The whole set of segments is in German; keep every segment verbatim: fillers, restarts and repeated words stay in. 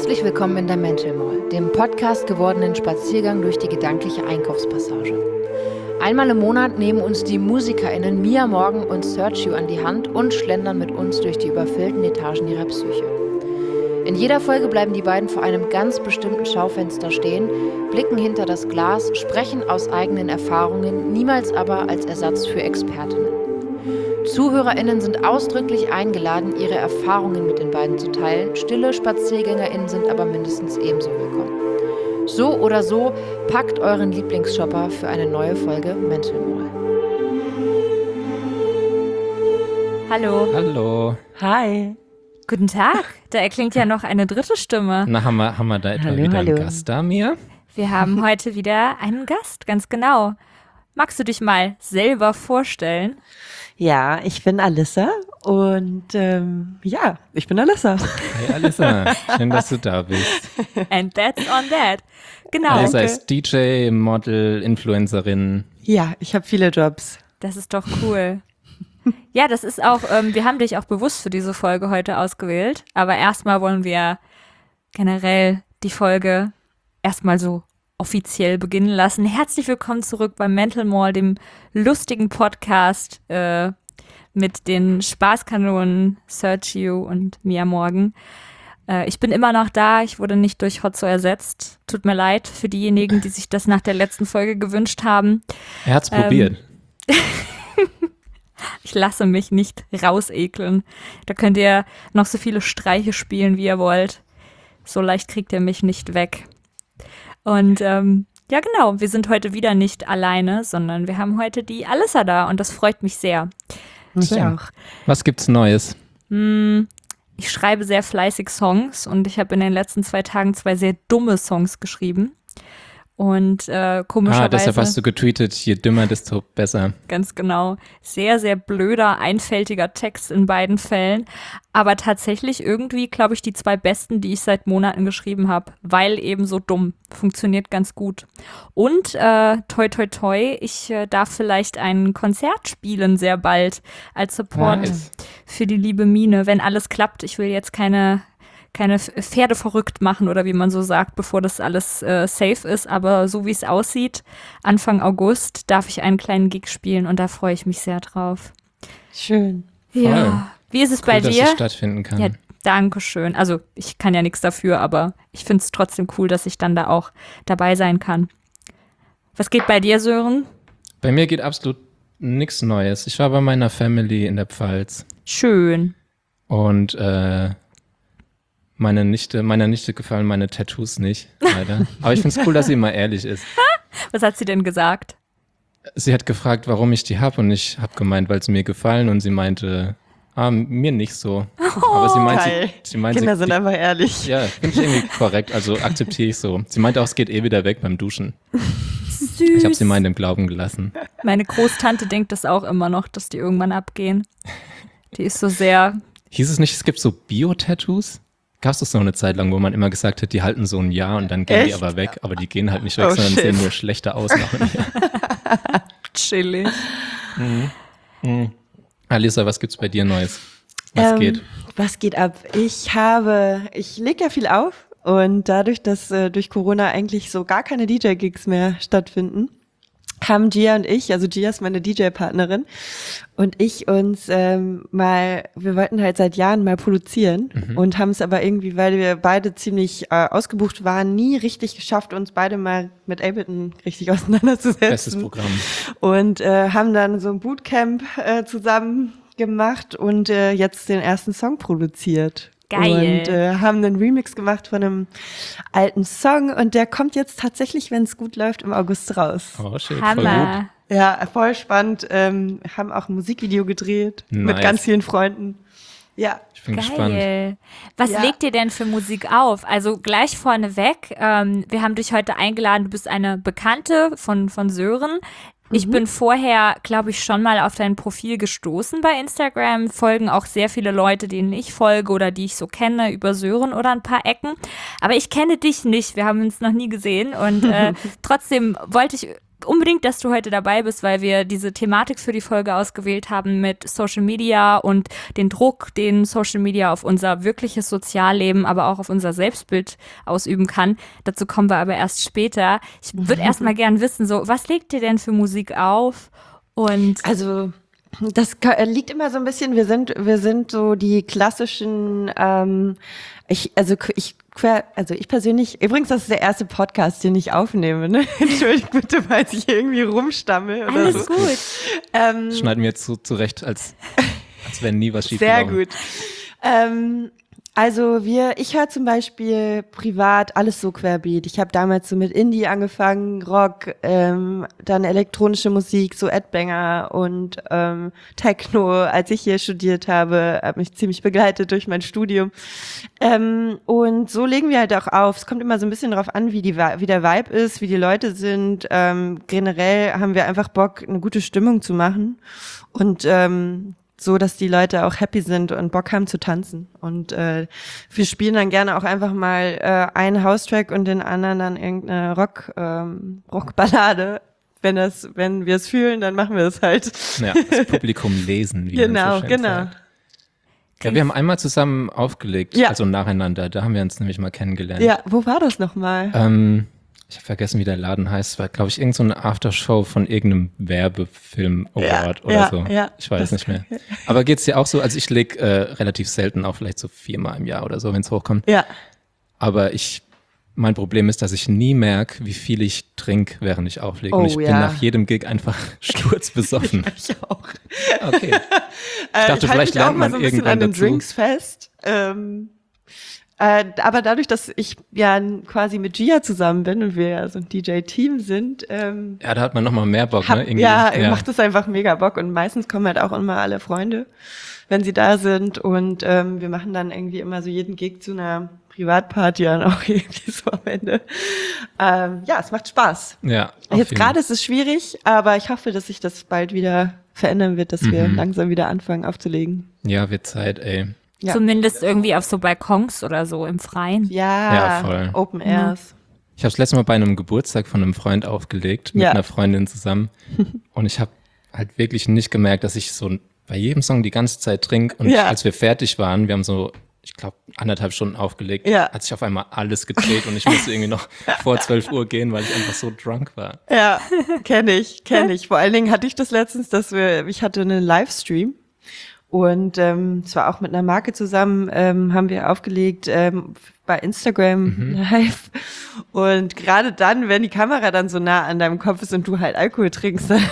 Herzlich willkommen in der Mental Mall, dem Podcast gewordenen Spaziergang durch die gedankliche Einkaufspassage. Einmal im Monat nehmen uns die MusikerInnen Mia Morgan und Sergio an die Hand und schlendern mit uns durch die überfüllten Etagen ihrer Psyche. In jeder Folge bleiben die beiden vor einem ganz bestimmten Schaufenster stehen, blicken hinter das Glas, sprechen aus eigenen Erfahrungen, niemals aber als Ersatz für Expertinnen. ZuhörerInnen sind ausdrücklich eingeladen, ihre Erfahrungen mit den beiden zu teilen. Stille SpaziergängerInnen sind aber mindestens ebenso willkommen. So oder so, packt euren Lieblingsshopper für eine neue Folge Mental Mall. Hallo. Hallo. Hi. Guten Tag. Da erklingt ja noch eine dritte Stimme. Na, haben wir, haben wir da etwa Hallo, wieder hallo. einen Gast da, Mia? Wir haben heute wieder einen Gast, ganz genau. Magst du dich mal selber vorstellen? Ja, ich bin Alissa und ähm, ja, ich bin Alissa. Hey Alissa, schön, dass du da bist. And that's on that. Genau. Alissa Danke. ist D J, Model, Influencerin. Ja, ich habe viele Jobs. Das ist doch cool. Ja, das ist auch, ähm, wir haben dich auch bewusst für diese Folge heute ausgewählt, aber erstmal wollen wir generell die Folge erstmal so offiziell beginnen lassen. Herzlich willkommen zurück beim Mental Mall, dem lustigen Podcast äh, mit den Spaßkanonen Sergio und Mia Morgan. Äh, ich bin immer noch da, ich wurde nicht durch Hotzo ersetzt. Tut mir leid für diejenigen, die sich das nach der letzten Folge gewünscht haben. Er hat's Ähm, probiert. Ich lasse mich nicht rausekeln. Da könnt ihr noch so viele Streiche spielen, wie ihr wollt. So leicht kriegt ihr mich nicht weg. Und ähm, ja genau, wir sind heute wieder nicht alleine, sondern wir haben heute die Alissa da und das freut mich sehr. Ich Schön. auch. Was gibt's Neues? Hm, ich schreibe sehr fleißig Songs und ich habe in den letzten zwei Tagen zwei sehr dumme Songs geschrieben. Und äh, komischerweise, Ah, deshalb hast du getweetet, je dümmer, desto besser. ganz genau, sehr, sehr blöder, einfältiger Text in beiden Fällen. Aber tatsächlich irgendwie, glaube ich, die zwei besten, die ich seit Monaten geschrieben habe, weil eben so dumm. Funktioniert ganz gut. Und äh, toi, toi, toi, ich äh, darf vielleicht ein Konzert spielen sehr bald als Support Nice. für die liebe Mine, wenn alles klappt. Ich will jetzt keine keine Pferde verrückt machen oder wie man so sagt, bevor das alles äh, safe ist. Aber so wie es aussieht, Anfang August darf ich einen kleinen Gig spielen und da freue ich mich sehr drauf. Schön. Ja. Wie ist es Cool, bei dass dir? es stattfinden kann. Ja, danke schön. Also ich kann ja nichts dafür, aber ich finde es trotzdem cool, dass ich dann da auch dabei sein kann. Was geht bei dir, Sören? Bei mir geht absolut nichts Neues. Ich war bei meiner Family in der Pfalz Schön. und äh, meine Nichte, meiner Nichte gefallen meine Tattoos nicht, leider. Aber ich finde es cool, dass sie immer ehrlich ist. Was hat sie denn gesagt? Sie hat gefragt, warum ich die habe und ich habe gemeint, weil sie mir gefallen und sie meinte, ah, mir nicht so. Aber sie meint, Geil. sie, sie meint, Kinder sie, sind die, einfach ehrlich. ja, finde ich irgendwie korrekt, also akzeptiere ich so. Sie meinte auch, es geht eh wieder weg beim Duschen. Süß. Ich habe sie mal in dem Glauben gelassen. Meine Großtante denkt das auch immer noch, dass die irgendwann abgehen. Die ist so sehr, Hieß es nicht, es gibt so Bio-Tattoos? Gab es das noch eine Zeit lang, wo man immer gesagt hat, die halten so ein Jahr und dann gehen die Echt? aber weg, aber die gehen halt nicht weg, Oh, sondern shit. sehen nur schlechter aus nach einem Jahr. chillig. Alissa, was gibt's bei dir Neues? Was Ähm, geht? Was geht ab? Ich habe, ich lege ja viel auf und dadurch, dass äh, durch Corona eigentlich so gar keine D J-Gigs mehr stattfinden, haben Gia und ich, also Gia ist meine D J-Partnerin und ich uns ähm, mal, wir wollten halt seit Jahren mal produzieren und haben es aber irgendwie, weil wir beide ziemlich äh, ausgebucht waren, nie richtig geschafft, uns beide mal mit Ableton richtig auseinanderzusetzen. Bestes Programm. Und äh, haben dann so ein Bootcamp äh, zusammen gemacht und äh, jetzt den ersten Song produziert. Geil. Und äh, haben einen Remix gemacht von einem alten Song und der kommt jetzt tatsächlich, wenn es gut läuft, im August raus. Oh, shit, voll gut. Hammer. Ja, voll spannend. Ähm, haben auch ein Musikvideo gedreht mit Nice. ganz vielen Freunden. Ja. Ich bin gespannt. Geil. Was Ja. legt ihr denn für Musik auf? Also gleich vorneweg, ähm, wir haben dich heute eingeladen, du bist eine Bekannte von, von Sören. Ich bin vorher, glaube ich, schon mal auf dein Profil gestoßen bei Instagram. Folgen auch sehr viele Leute, denen ich folge oder die ich so kenne, über Sören oder ein paar Ecken. Aber ich kenne dich nicht. Wir haben uns noch nie gesehen. Und äh, trotzdem wollte ich unbedingt, dass du heute dabei bist, weil wir diese Thematik für die Folge ausgewählt haben mit Social Media und den Druck, den Social Media auf unser wirkliches Sozialleben, aber auch auf unser Selbstbild ausüben kann. Dazu kommen wir aber erst später. Ich würde erst mal gern wissen, so, was legt dir denn für Musik auf? Und Also das ka- liegt immer so ein bisschen, wir sind, wir sind so die klassischen, ähm, ich, also k- ich, quer- also ich persönlich, übrigens, das ist der erste Podcast, den ich aufnehme, ne? Entschuldigt bitte, falls ich irgendwie rumstammel oder alles so. gut. Ähm, Schneiden wir zu, zurecht, als, als wenn nie was schief Sehr gut. Ähm, also wir, ich höre zum Beispiel privat alles so querbeet. Ich habe damals so mit Indie angefangen, Rock, ähm, dann elektronische Musik, so Ed Banger und ähm, Techno, als ich hier studiert habe, hat mich ziemlich begleitet durch mein Studium. Ähm, und so legen wir halt auch auf. Es kommt immer so ein bisschen drauf an, wie die Vi- wie der Vibe ist, wie die Leute sind. Ähm, generell haben wir einfach Bock, eine gute Stimmung zu machen und ähm, so, dass die Leute auch happy sind und Bock haben zu tanzen. Und äh, wir spielen dann gerne auch einfach mal äh, einen House-Track und den anderen dann irgendeine Rock, ähm, Rockballade. Wenn das, wenn wir es fühlen, dann machen wir es halt. Ja, das Publikum lesen, wie Genau, man so schön genau. sagt. Ja, wir haben einmal zusammen aufgelegt, Ja. also nacheinander. Da haben wir uns nämlich mal kennengelernt. Ja, wo war das nochmal? Ähm, ich habe vergessen, wie der Laden heißt. Es war, glaube ich, irgend so eine Aftershow von irgendeinem Werbefilm-Award Ja, oder ja, so. ja. Ich weiß Das- nicht mehr. Aber geht's dir auch so? Also ich leg äh, relativ selten auf, vielleicht so viermal im Jahr oder so, wenn es hochkommt. Ja. Aber ich, mein Problem ist, dass ich nie merke, wie viel ich trinke, während ich auflege. Und Oh, ich bin ja. nach jedem Gig einfach sturzbesoffen. Ich auch. Okay. Äh, dachte, ich halte vielleicht mich auch lernt mal man so ein bisschen irgendwann an den dazu. Drinks fest. Ähm, äh, aber dadurch, dass ich ja quasi mit Gia zusammen bin und wir ja so ein D J-Team sind, ähm, Ja, da hat man nochmal mehr Bock, hab, ne? Irgendwie. ja, macht es einfach mega Bock. Und meistens kommen halt auch immer alle Freunde, wenn sie da sind. Und ähm, wir machen dann irgendwie immer so jeden Gig zu einer Privatparty dann auch irgendwie so am Ende. Ähm, ja, es macht Spaß. Ja, auf Jetzt jeden- gerade ist es schwierig, aber ich hoffe, dass sich das bald wieder verändern wird, dass wir Mhm. langsam wieder anfangen aufzulegen. Ja, wird Zeit, ey. Ja. Zumindest irgendwie auf so Balkons oder so im Freien. Ja, Ja, voll. Open Airs. Ich habe das letzte Mal bei einem Geburtstag von einem Freund aufgelegt, mit Ja. einer Freundin zusammen. Und ich habe halt wirklich nicht gemerkt, dass ich so bei jedem Song die ganze Zeit trinke. Und Ja. als wir fertig waren, wir haben so, ich glaube, anderthalb Stunden aufgelegt, Ja. hat sich auf einmal alles gedreht und ich musste irgendwie noch vor zwölf Uhr gehen, weil ich einfach so drunk war. Ja, kenne ich, kenne ich. Vor allen Dingen hatte ich das letztens, dass wir, ich hatte einen Livestream und ähm, zwar auch mit einer Marke zusammen, ähm, haben wir aufgelegt ähm, bei Instagram live. Und gerade dann, wenn die Kamera dann so nah an deinem Kopf ist und du halt Alkohol trinkst, dann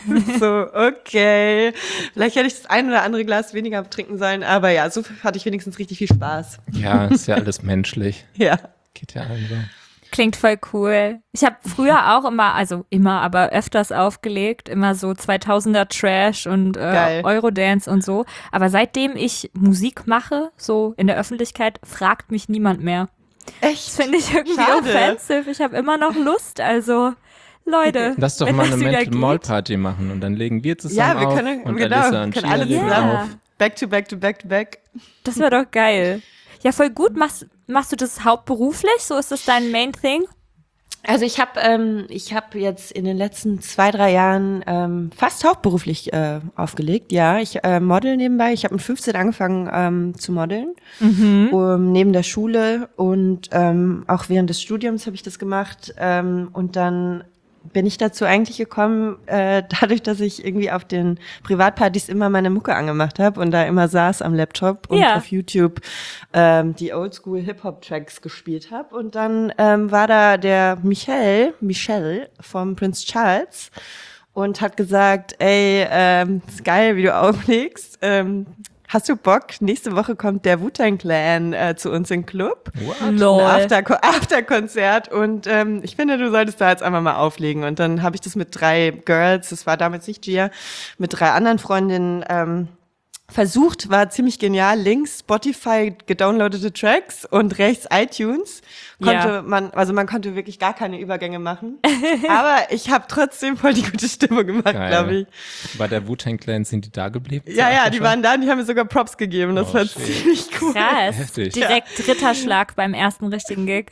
so, okay, vielleicht hätte ich das ein oder andere Glas weniger trinken sollen, aber ja, so hatte ich wenigstens richtig viel Spaß. Ja, ist ja alles menschlich. Ja. Geht ja allen so. Klingt voll cool. Ich habe früher auch immer, also immer, aber öfters aufgelegt, immer so zweitausender Trash und äh, Geil. Eurodance und so. Aber seitdem ich Musik mache, so in der Öffentlichkeit, fragt mich niemand mehr. Echt? Das finde ich irgendwie Schade. offensive. Ich habe immer noch Lust, also Leute. Lass doch wenn mal das eine wieder Mental geht. Mall Party machen und dann legen wir zusammen Ja, wir auf können, und genau, Alyssa und können Gia alle legen zusammen. auf. Back to back to back to back. Das wäre doch geil. Ja, voll gut. Machst, machst du das hauptberuflich? So ist das dein Main Thing? Also ich habe ähm, ich habe jetzt in den letzten zwei, drei Jahren ähm, fast hauptberuflich äh, aufgelegt. Ja, ich äh, model nebenbei. Ich habe mit fünfzehn angefangen ähm, zu modeln, um, neben der Schule und ähm, auch während des Studiums habe ich das gemacht. Ähm, und dann bin ich dazu eigentlich gekommen, äh, dadurch, dass ich irgendwie auf den Privatpartys immer meine Mucke angemacht habe und da immer saß am Laptop und Ja. auf YouTube ähm, die Oldschool-Hip-Hop-Tracks gespielt habe. Und dann ähm, war da der Michel, Michel vom Prince Charles und hat gesagt, ey, ähm, ist geil, wie du auflegst. Ähm, hast du Bock? Nächste Woche kommt der Wu-Tang Clan äh, zu uns in den Club. Lol. Ein After- After-Konzert und ähm, ich finde, du solltest da jetzt einfach mal auflegen. Und dann habe ich das mit drei Girls, das war damals nicht Gia, mit drei anderen Freundinnen ähm, versucht, war ziemlich genial. Links Spotify gedownloadete Tracks und rechts iTunes. Konnte Ja. man, also man konnte wirklich gar keine Übergänge machen. Aber ich habe trotzdem voll die gute Stimme gemacht, Geil. glaube ich. Bei der Wu-Tang Clan sind die da geblieben? Ja, ja, die waren da und die haben mir sogar Props gegeben. Das Oh, war shit. ziemlich cool. Krass. Heftig. Direkt Ritterschlag beim ersten richtigen Gig.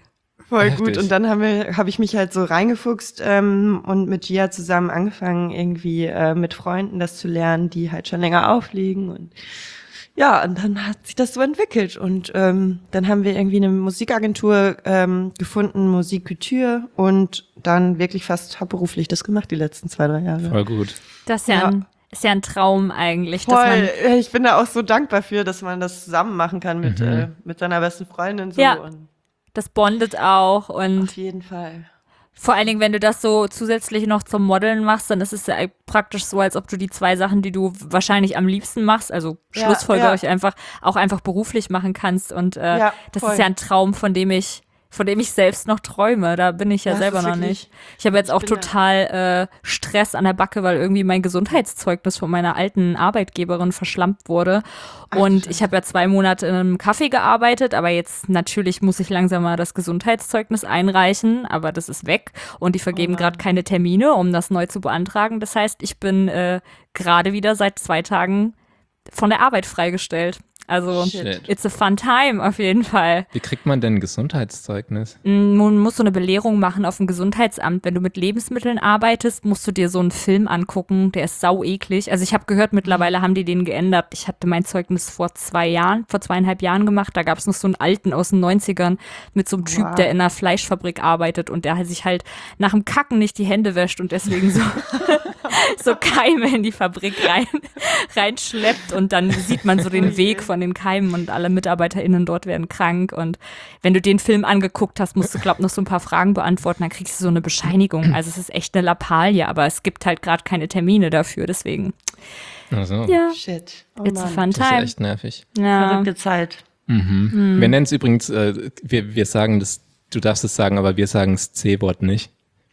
Voll Heftig. gut. Und dann haben wir, habe ich mich halt so reingefuchst ähm, und mit Gia zusammen angefangen, irgendwie äh, mit Freunden das zu lernen, die halt schon länger auflegen. Und ja, und dann hat sich das so entwickelt. Und ähm, dann haben wir irgendwie eine Musikagentur ähm, gefunden, Musik Couture, und dann wirklich fast hauptberuflich das gemacht die letzten zwei, drei Jahre. Voll gut. Das ist ja, Ja. Ein, ist ja ein Traum eigentlich. Dass Voll. man, Ich bin da auch so dankbar für, dass man das zusammen machen kann mit, Mhm. äh, mit seiner besten Freundin. So. Ja. Und das bondet auch und auf jeden Fall. vor allen Dingen, wenn du das so zusätzlich noch zum Modeln machst, dann ist es ja praktisch so, als ob du die zwei Sachen, die du wahrscheinlich am liebsten machst, also Ja, Schlussfolger ja. euch einfach, auch einfach beruflich machen kannst. Und äh, Ja, das voll. ist ja ein Traum, von dem ich von dem ich selbst noch träume. Da bin ich ja Ja, selber das ist noch wirklich- nicht. Ich habe jetzt auch bin da- total äh, Stress an der Backe, weil irgendwie mein Gesundheitszeugnis von meiner alten Arbeitgeberin verschlampt wurde. Ach, du Und Scheiße. ich habe ja zwei Monate in einem Café gearbeitet, aber jetzt natürlich muss ich langsam mal das Gesundheitszeugnis einreichen, aber das ist weg und die vergeben Oh Mann. gerade keine Termine, um das neu zu beantragen. Das heißt, ich bin äh, gerade wieder seit zwei Tagen von der Arbeit freigestellt. Also Shit. it's a fun time auf jeden Fall. Wie kriegt man denn ein Gesundheitszeugnis? Mm, Man muss so eine Belehrung machen auf dem Gesundheitsamt. Wenn du mit Lebensmitteln arbeitest, musst du dir so einen Film angucken, der ist sau eklig. Also ich habe gehört, mittlerweile haben die den geändert. Ich hatte mein Zeugnis vor zwei Jahren, vor zweieinhalb Jahren gemacht. Da gab es noch so einen alten aus den neunzigern mit so einem Typ, Wow. der in einer Fleischfabrik arbeitet und der sich halt nach dem Kacken nicht die Hände wäscht und deswegen so, so Keime in die Fabrik rein, reinschleppt und dann sieht man so den Weg von den Keimen und alle MitarbeiterInnen dort werden krank und wenn du den Film angeguckt hast, musst du, glaub noch so ein paar Fragen beantworten, dann kriegst du so eine Bescheinigung. Also es ist echt eine Lappalie, aber es gibt halt gerade keine Termine dafür, deswegen. Also, Ja, Shit. Oh it's a Mann. fun das ist ja time. echt nervig. Ja. Verrückte Zeit. Mhm. Wir nennen es übrigens, äh, wir, wir sagen das, du darfst es sagen, aber wir sagen das C-Wort nicht.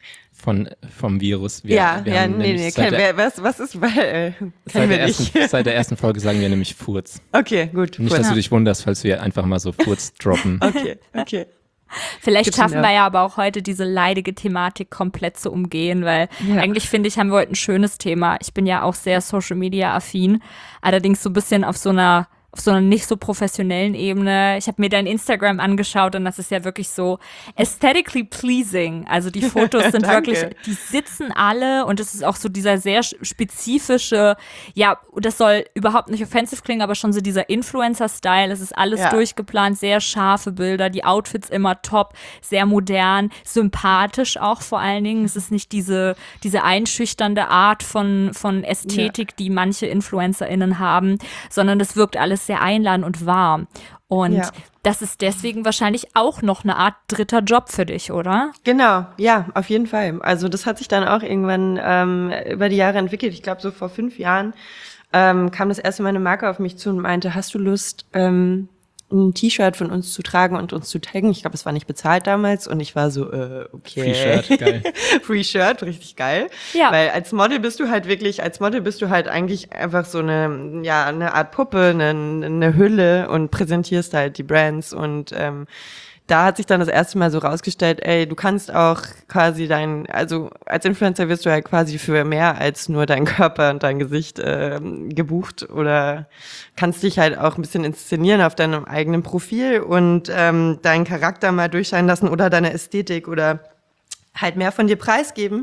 Von, vom Virus. Wir, ja, wir ja, haben nee, nämlich nee. seit Kein, der- wer, was, was ist, weil, äh, kennen Seit wir der, nicht. ersten, seit der ersten Folge sagen wir nämlich Furz. Okay, gut. Nicht, Furz. dass du dich wunderst, falls wir einfach mal so Furz droppen. Okay, okay. Vielleicht Gibt's schaffen denn, wir ja. ja aber auch heute diese leidige Thematik komplett zu umgehen, weil Ja. eigentlich finde ich, haben wir heute ein schönes Thema. Ich bin ja auch sehr Social Media affin, allerdings so ein bisschen auf so einer auf so einer nicht so professionellen Ebene. Ich habe mir dein Instagram angeschaut und das ist ja wirklich so aesthetically pleasing. Also die Fotos sind Danke. wirklich, die sitzen alle und es ist auch so dieser sehr spezifische, ja, das soll überhaupt nicht offensive klingen, aber schon so dieser Influencer-Style. Es ist alles Ja. durchgeplant, sehr scharfe Bilder, die Outfits immer top, sehr modern, sympathisch auch vor allen Dingen. Es ist nicht diese, diese einschüchternde Art von, von Ästhetik, die manche InfluencerInnen haben, sondern das wirkt alles sehr einladend und warm. Und Ja. das ist deswegen wahrscheinlich auch noch eine Art dritter Job für dich, oder? Genau, ja, auf jeden Fall. Also das hat sich dann auch irgendwann ähm, über die Jahre entwickelt. Ich glaube, so vor fünf Jahren ähm, kam das erste Mal eine Marke auf mich zu und meinte, hast du Lust, ähm, ein T-Shirt von uns zu tragen und uns zu taggen? Ich glaube, es war nicht bezahlt damals und ich war so, äh, okay. Free Shirt, geil. Free Shirt, richtig geil. Ja. Weil als Model bist du halt wirklich, als Model bist du halt eigentlich einfach so eine, ja, eine Art Puppe, eine, eine Hülle und präsentierst halt die Brands und ähm, da hat sich dann das erste Mal so rausgestellt, ey, du kannst auch quasi dein, also als Influencer wirst du halt quasi für mehr als nur dein Körper und dein Gesicht ähm, gebucht oder kannst dich halt auch ein bisschen inszenieren auf deinem eigenen Profil und ähm, deinen Charakter mal durchscheinen lassen oder deine Ästhetik oder halt mehr von dir preisgeben.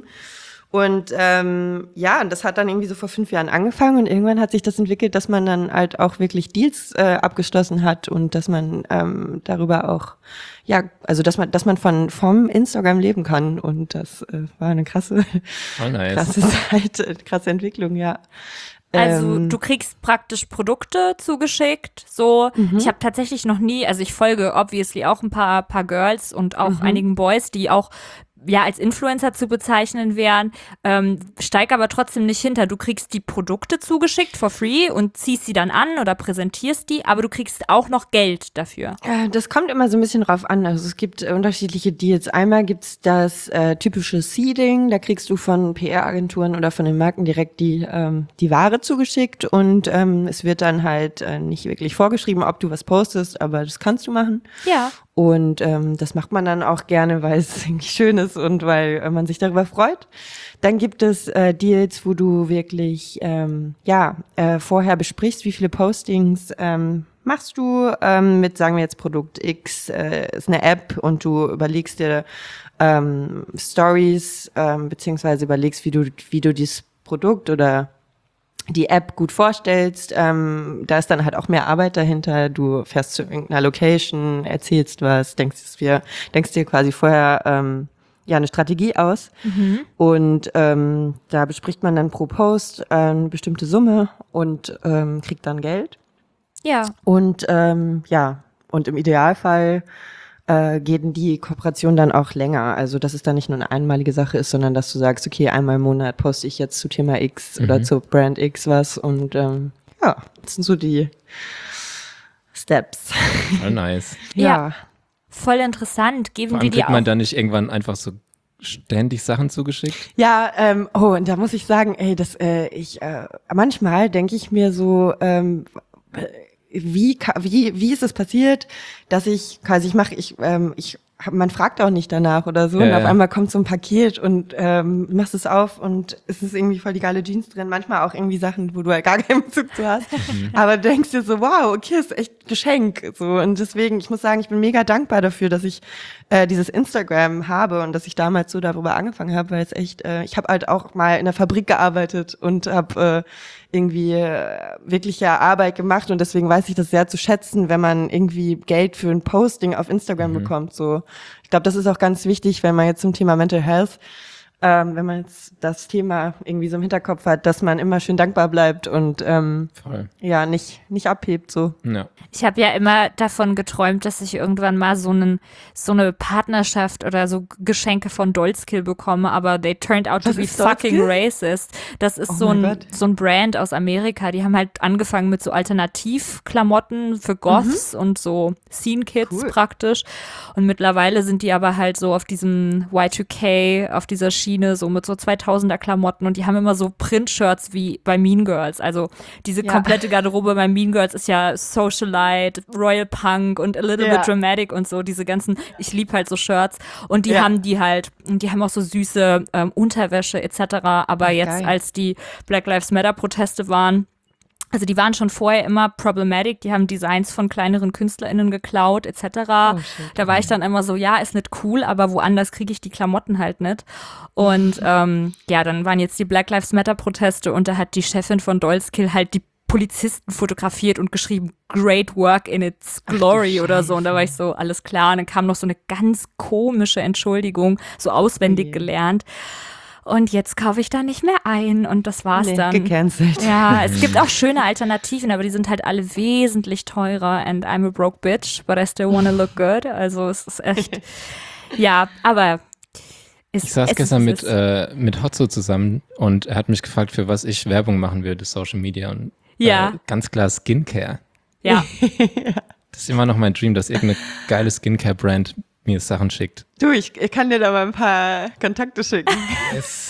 Und ähm, ja, und das hat dann irgendwie so vor fünf Jahren angefangen und irgendwann hat sich das entwickelt, dass man dann halt auch wirklich Deals äh, abgeschlossen hat und dass man ähm, darüber auch, ja, also dass man, dass man von vom Instagram leben kann und das äh, war eine krasse, Oh, nice. krasse Zeit, äh, krasse Entwicklung, ja. Also Ähm, du kriegst praktisch Produkte zugeschickt. So, ich habe tatsächlich noch nie, also ich folge obviously auch ein paar paar Girls und auch einigen Boys, die auch ja als Influencer zu bezeichnen wären, ähm, steig aber trotzdem nicht hinter. Du kriegst die Produkte zugeschickt for free und ziehst sie dann an oder präsentierst die, aber du kriegst auch noch Geld dafür. Äh, Das kommt immer so ein bisschen drauf an. Also es gibt äh, unterschiedliche Deals. Einmal gibt's das äh, typische Seeding, da kriegst du von P R-Agenturen oder von den Marken direkt die ähm, die Ware zugeschickt und ähm, es wird dann halt äh, nicht wirklich vorgeschrieben, ob du was postest, aber das kannst du machen. Ja. Und ähm, das macht man dann auch gerne, weil es irgendwie schön ist und weil äh, man sich darüber freut. Dann gibt es äh, Deals, wo du wirklich ähm, ja äh, vorher besprichst, wie viele Postings ähm, machst du ähm, mit, sagen wir jetzt Produkt X, äh, ist eine App und du überlegst dir ähm, Stories, ähm, beziehungsweise überlegst, wie du, wie du dieses Produkt oder die App gut vorstellst. Ähm, da ist dann halt auch mehr Arbeit dahinter. Du fährst zu irgendeiner Location, erzählst was, denkst dir, denkst dir quasi vorher ähm, ja eine Strategie aus. Mhm. Und ähm, da bespricht man dann pro Post äh, eine bestimmte Summe und ähm, kriegt dann Geld. Ja. Und ähm, ja, und im Idealfall äh, gehen die Kooperationen dann auch länger. Also dass es dann nicht nur eine einmalige Sache ist, sondern dass du sagst, okay, einmal im Monat poste ich jetzt zu Thema X mhm. oder zu Brand X was. Und ähm, ja, das sind so die Steps. Oh, nice. Ja. ja. Voll interessant. Geben Vor allem die dir kriegt man auch da nicht irgendwann einfach so ständig Sachen zugeschickt? Ja, ähm, oh, und da muss ich sagen, ey, das, äh, ich, äh, manchmal denke ich mir so, ähm, wie, wie, wie ist es passiert, dass ich quasi, ich mache, ich, ähm, ich, man fragt auch nicht danach oder so, ja, und auf ja. einmal kommt so ein Paket und ähm, machst es auf und es ist irgendwie voll die geile Jeans drin, manchmal auch irgendwie Sachen, wo du halt gar keinen Bezug zu hast, mhm. aber du denkst dir so, wow, okay, ist echt Geschenk, so, und deswegen, ich muss sagen, ich bin mega dankbar dafür, dass ich äh, dieses Instagram habe und dass ich damals so darüber angefangen habe, weil es echt, äh, ich habe halt auch mal in der Fabrik gearbeitet und habe äh, irgendwie äh, wirkliche Arbeit gemacht und deswegen weiß ich das sehr zu schätzen, wenn man irgendwie Geld für ein Posting auf Instagram mhm. bekommt. So, ich glaube, das ist auch ganz wichtig, wenn man jetzt zum Thema Mental Health, ähm, wenn man jetzt das Thema irgendwie so im Hinterkopf hat, dass man immer schön dankbar bleibt und ähm, Voll. ja nicht nicht abhebt so. Ja. Ich habe ja immer davon geträumt, dass ich irgendwann mal so einen so eine Partnerschaft oder so Geschenke von Dolzkill bekomme, aber they turned out to be fucking racist. Das ist oh so ein Gott. so ein Brand aus Amerika. Die haben halt angefangen mit so Alternativklamotten für Goths mhm. und so Scene Kids cool. praktisch. Und mittlerweile sind die aber halt so auf diesem Y zwei K, auf dieser Schiene, so mit so zweitausender Klamotten, und die haben immer so Printshirts wie bei Mean Girls. Also diese ja. komplette Garderobe bei Mean Girls ist ja Socialite, Royal Punk und a little ja. bit dramatic und so, diese ganzen, ich liebe halt so Shirts, und die ja. haben die halt, und die haben auch so süße ähm, Unterwäsche et cetera. Aber jetzt, geil. Als die Black Lives Matter Proteste waren, also die waren schon vorher immer problematic, die haben Designs von kleineren KünstlerInnen geklaut et cetera. Oh, da war ich dann immer so, ja, ist nicht cool, aber woanders kriege ich die Klamotten halt nicht. Und ähm, ja, dann waren jetzt die Black Lives Matter Proteste und da hat die Chefin von Dolzkill halt die Polizisten fotografiert und geschrieben, great work in its glory oder so. Und da war ich so, alles klar. Und dann kam noch so eine ganz komische Entschuldigung, so auswendig okay. gelernt. Und jetzt kaufe ich da nicht mehr ein und das war's nee, dann. Gecancelt. Ja, es gibt auch schöne Alternativen, aber die sind halt alle wesentlich teurer, and I'm a broke bitch, but I still wanna look good. Also es ist echt, ja, aber es, ich saß es gestern ist, mit, äh, mit Hotzo zusammen und er hat mich gefragt, für was ich Werbung machen würde, Social Media, und ja. äh, ganz klar Skincare. Ja. Das ist immer noch mein Dream, dass irgendeine geile Skincare-Brand mir Sachen schickt. Du, ich, ich kann dir da mal ein paar Kontakte schicken. Yes.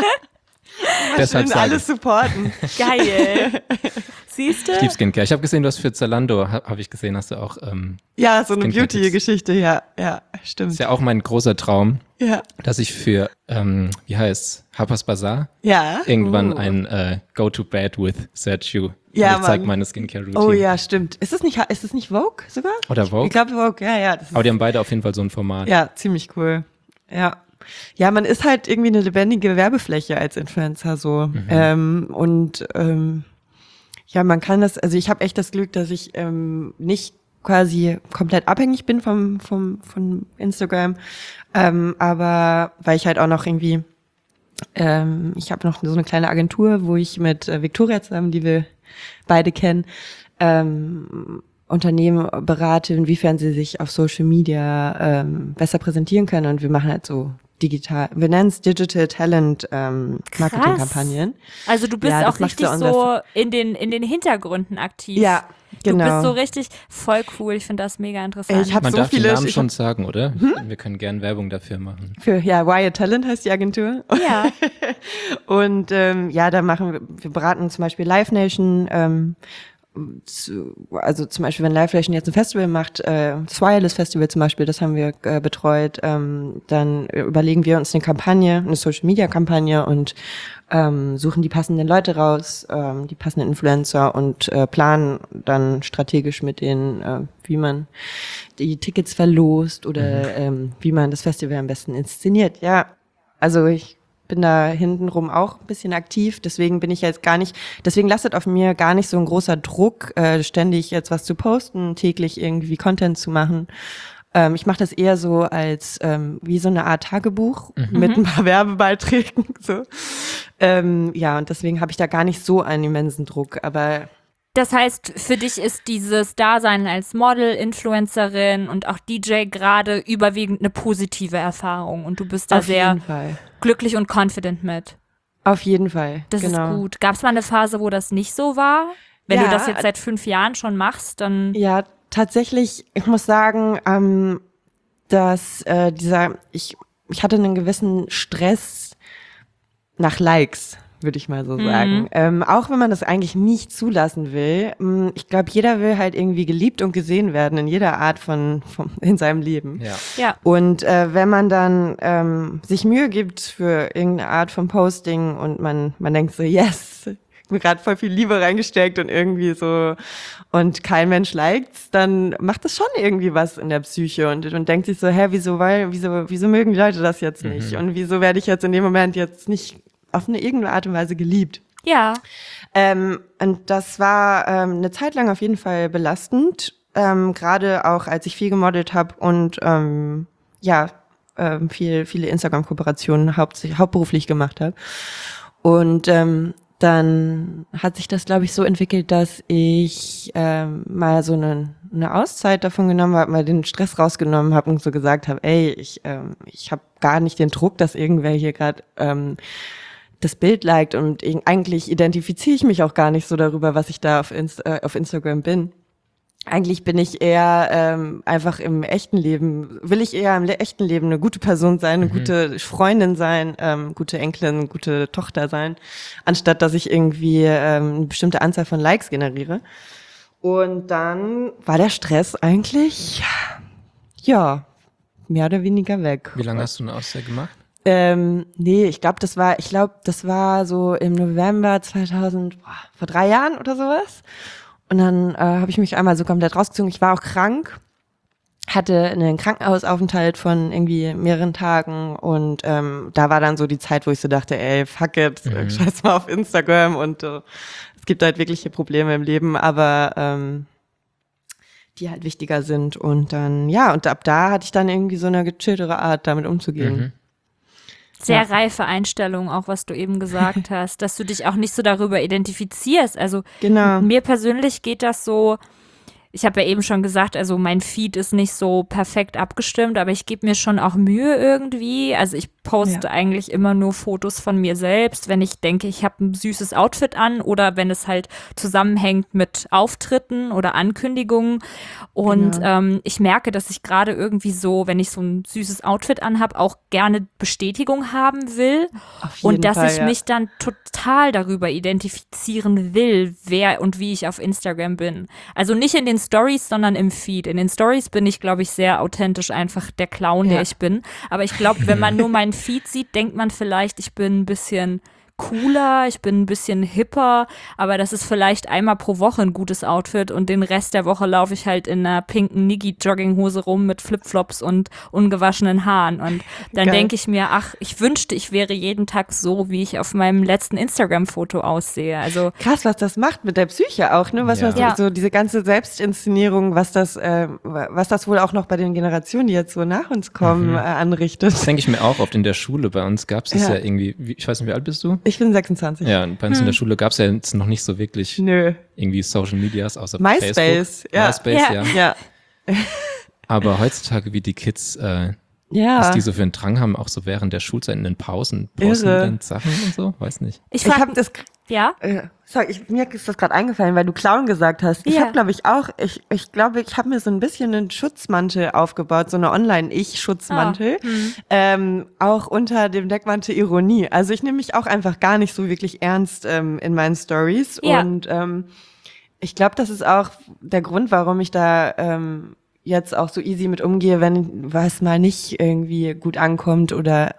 Deshalb alles supporten. Geil. Siehst du? Ich liebe Skincare. Ich habe gesehen, du hast für Zalando, habe hab ich gesehen, hast du auch ähm, ja, so eine Beauty-Geschichte, ja, ja, stimmt. Ist ja auch mein großer Traum, ja. dass ich für, ähm, wie heißt Harper's Bazaar, ja. irgendwann uh. ein äh, Go-to-Bed with Sergio. Ja, ich zeige meine Skincare-Routine. Oh ja, stimmt. Ist es nicht, ist es nicht Vogue sogar? Oder Vogue? Ich glaube Vogue, ja, ja. Das ist, aber die haben beide auf jeden Fall so ein Format. Ja, ziemlich cool. Ja. Ja, man ist halt irgendwie eine lebendige Werbefläche als Influencer so. Mhm. Ähm, und ähm, ja, man kann das, also ich habe echt das Glück, dass ich ähm, nicht quasi komplett abhängig bin vom, vom, von Instagram. Ähm, aber weil ich halt auch noch irgendwie, ähm, ich habe noch so eine kleine Agentur, wo ich mit äh, Victoria zusammen, die wir beide kennen, ähm, Unternehmen berate, inwiefern sie sich auf Social Media ähm, besser präsentieren können. Und wir machen halt so digital, wir nennen es Digital Talent ähm, Marketingkampagnen. Also du bist ja, auch richtig so in den in den Hintergründen aktiv. Ja, genau. Du bist so richtig voll cool. Ich finde das mega interessant. Ich hab Man so darf viele, den Namen ich schon hab, sagen, oder? Hm? Wir können gerne Werbung dafür machen. Für ja, Wired Talent heißt die Agentur. Ja. Und ähm, ja, da machen wir, wir beraten zum Beispiel Live Nation, ähm, zu, also zum Beispiel, wenn Liveflation jetzt ein Festival macht, äh, das Wireless Festival zum Beispiel, das haben wir äh, betreut, ähm, dann überlegen wir uns eine Kampagne, eine Social-Media-Kampagne und ähm, suchen die passenden Leute raus, ähm, die passenden Influencer und äh, planen dann strategisch mit denen, äh, wie man die Tickets verlost oder mhm. ähm, wie man das Festival am besten inszeniert. Ja, also ich bin da hintenrum auch ein bisschen aktiv, deswegen bin ich jetzt gar nicht, deswegen lastet auf mir gar nicht so ein großer Druck, äh, ständig jetzt was zu posten, täglich irgendwie Content zu machen. Ähm, ich mache das eher so als ähm, wie so eine Art Tagebuch mhm. mit ein paar Werbebeiträgen. So. Ähm, ja, und deswegen habe ich da gar nicht so einen immensen Druck, aber das heißt, für dich ist dieses Dasein als Model, Influencerin und auch D J gerade überwiegend eine positive Erfahrung und du bist da auf sehr jeden Fall. glücklich und confident mit. Auf jeden Fall, Das genau. ist gut. Gab es mal eine Phase, wo das nicht so war? Wenn ja, du das jetzt seit fünf Jahren schon machst, dann... Ja, tatsächlich, ich muss sagen, ähm, dass äh, dieser, ich, ich hatte einen gewissen Stress nach Likes, würde ich mal so sagen. Mhm. Ähm, auch wenn man das eigentlich nicht zulassen will. Ich glaube, jeder will halt irgendwie geliebt und gesehen werden in jeder Art von, von in seinem Leben. Ja. Ja. Und äh, wenn man dann ähm, sich Mühe gibt für irgendeine Art von Posting und man man denkt so, yes, ich habe gerade voll viel Liebe reingesteckt und irgendwie so und kein Mensch liked's, dann macht das schon irgendwie was in der Psyche und, und denkt sich so, hä, wieso, weil, wieso, wieso mögen die Leute das jetzt nicht? Mhm. Und wieso werde ich jetzt in dem Moment jetzt nicht auf eine irgendeine Art und Weise geliebt? Ja. Ähm, und das war ähm, eine Zeit lang auf jeden Fall belastend, ähm, gerade auch als ich viel gemodelt habe und ähm, ja, ähm, viel, viele Instagram-Kooperationen hauptsächlich hauptberuflich gemacht habe. Und ähm, dann hat sich das, glaube ich, so entwickelt, dass ich ähm, mal so eine, eine Auszeit davon genommen habe, mal den Stress rausgenommen habe und so gesagt habe, ey, ich ähm, ich habe gar nicht den Druck, dass irgendwer hier gerade ähm, das Bild liked und ich, eigentlich identifiziere ich mich auch gar nicht so darüber, was ich da auf, Inst- äh, auf Instagram bin. Eigentlich bin ich eher ähm, einfach im echten Leben, will ich eher im le- echten Leben eine gute Person sein, eine mhm. gute Freundin sein, ähm, gute Enkelin, gute Tochter sein, anstatt dass ich irgendwie ähm, eine bestimmte Anzahl von Likes generiere. Und dann war der Stress eigentlich, ja, mehr oder weniger weg. Wie lange hast du eine Auszeit gemacht? Ähm, nee, ich glaube, das war, ich glaube, das war so im November zweitausend, boah, vor drei Jahren oder sowas. Und dann äh, habe ich mich einmal so komplett rausgezogen. Ich war auch krank, hatte einen Krankenhausaufenthalt von irgendwie mehreren Tagen und ähm, da war dann so die Zeit, wo ich so dachte, ey, fuck it, mhm. scheiß mal auf Instagram und äh, es gibt halt wirkliche Probleme im Leben, aber ähm, die halt wichtiger sind. Und dann, ja, und ab da hatte ich dann irgendwie so eine gechilltere Art, damit umzugehen. Mhm. Sehr Ja. reife Einstellung, auch was du eben gesagt hast, dass du dich auch nicht so darüber identifizierst. Also Genau. mir persönlich geht das so, ich habe ja eben schon gesagt, also mein Feed ist nicht so perfekt abgestimmt, aber ich gebe mir schon auch Mühe irgendwie. Also ich poste Ja. eigentlich immer nur Fotos von mir selbst, wenn ich denke, ich habe ein süßes Outfit an oder wenn es halt zusammenhängt mit Auftritten oder Ankündigungen. Und Genau. ähm, ich merke, dass ich gerade irgendwie so, wenn ich so ein süßes Outfit anhab, auch gerne Bestätigung haben will. Auf jeden Und dass Fall, ich ja. mich dann total darüber identifizieren will, wer und wie ich auf Instagram bin. Also nicht in den Stories, sondern im Feed. In den Stories bin ich, glaube ich, sehr authentisch einfach der Clown, Ja. der ich bin. Aber ich glaube, wenn man nur meinen Feed sieht, denkt man vielleicht, ich bin ein bisschen cooler, ich bin ein bisschen hipper, aber das ist vielleicht einmal pro Woche ein gutes Outfit und den Rest der Woche laufe ich halt in einer pinken Niggi-Jogginghose rum mit Flipflops und ungewaschenen Haaren und dann Geil. denke ich mir, ach, ich wünschte, ich wäre jeden Tag so, wie ich auf meinem letzten Instagram-Foto aussehe. Also Krass, was das macht mit der Psyche auch, ne? Was Ja. man so, Ja. so diese ganze Selbstinszenierung, was das, äh, was das wohl auch noch bei den Generationen, die jetzt so nach uns kommen, Mhm. äh, anrichtet. Das denke ich mir auch oft in der Schule. Bei uns gab es das ja. Ja. irgendwie, wie- ich weiß nicht, wie alt bist du? Ich bin sechsundzwanzig. Ja, und bei uns in der Schule gab es ja jetzt noch nicht so wirklich Nö. irgendwie Social Medias außer MySpace, Facebook. ja. MySpace, Ja. ja. Ja. Aber heutzutage, wie die Kids, äh, Ja. was die so für einen Drang haben, auch so während der Schulzeit in den Pausen, posten Irre. dann Sachen und so, weiß nicht. ich Ich frage, habe das, ja? äh, sorry, ich, mir ist das gerade eingefallen, weil du Clown gesagt hast. Ich Ja. habe, glaube ich, auch, ich, ich glaube, ich habe mir so ein bisschen einen Schutzmantel aufgebaut, so eine Online-Ich-Schutzmantel, Ah, hm. ähm, auch unter dem Deckmantel Ironie. Also ich nehme mich auch einfach gar nicht so wirklich ernst ähm, in meinen Stories Ja. und ähm, ich glaube, das ist auch der Grund, warum ich da ähm, jetzt auch so easy mit umgehe, wenn was mal nicht irgendwie gut ankommt oder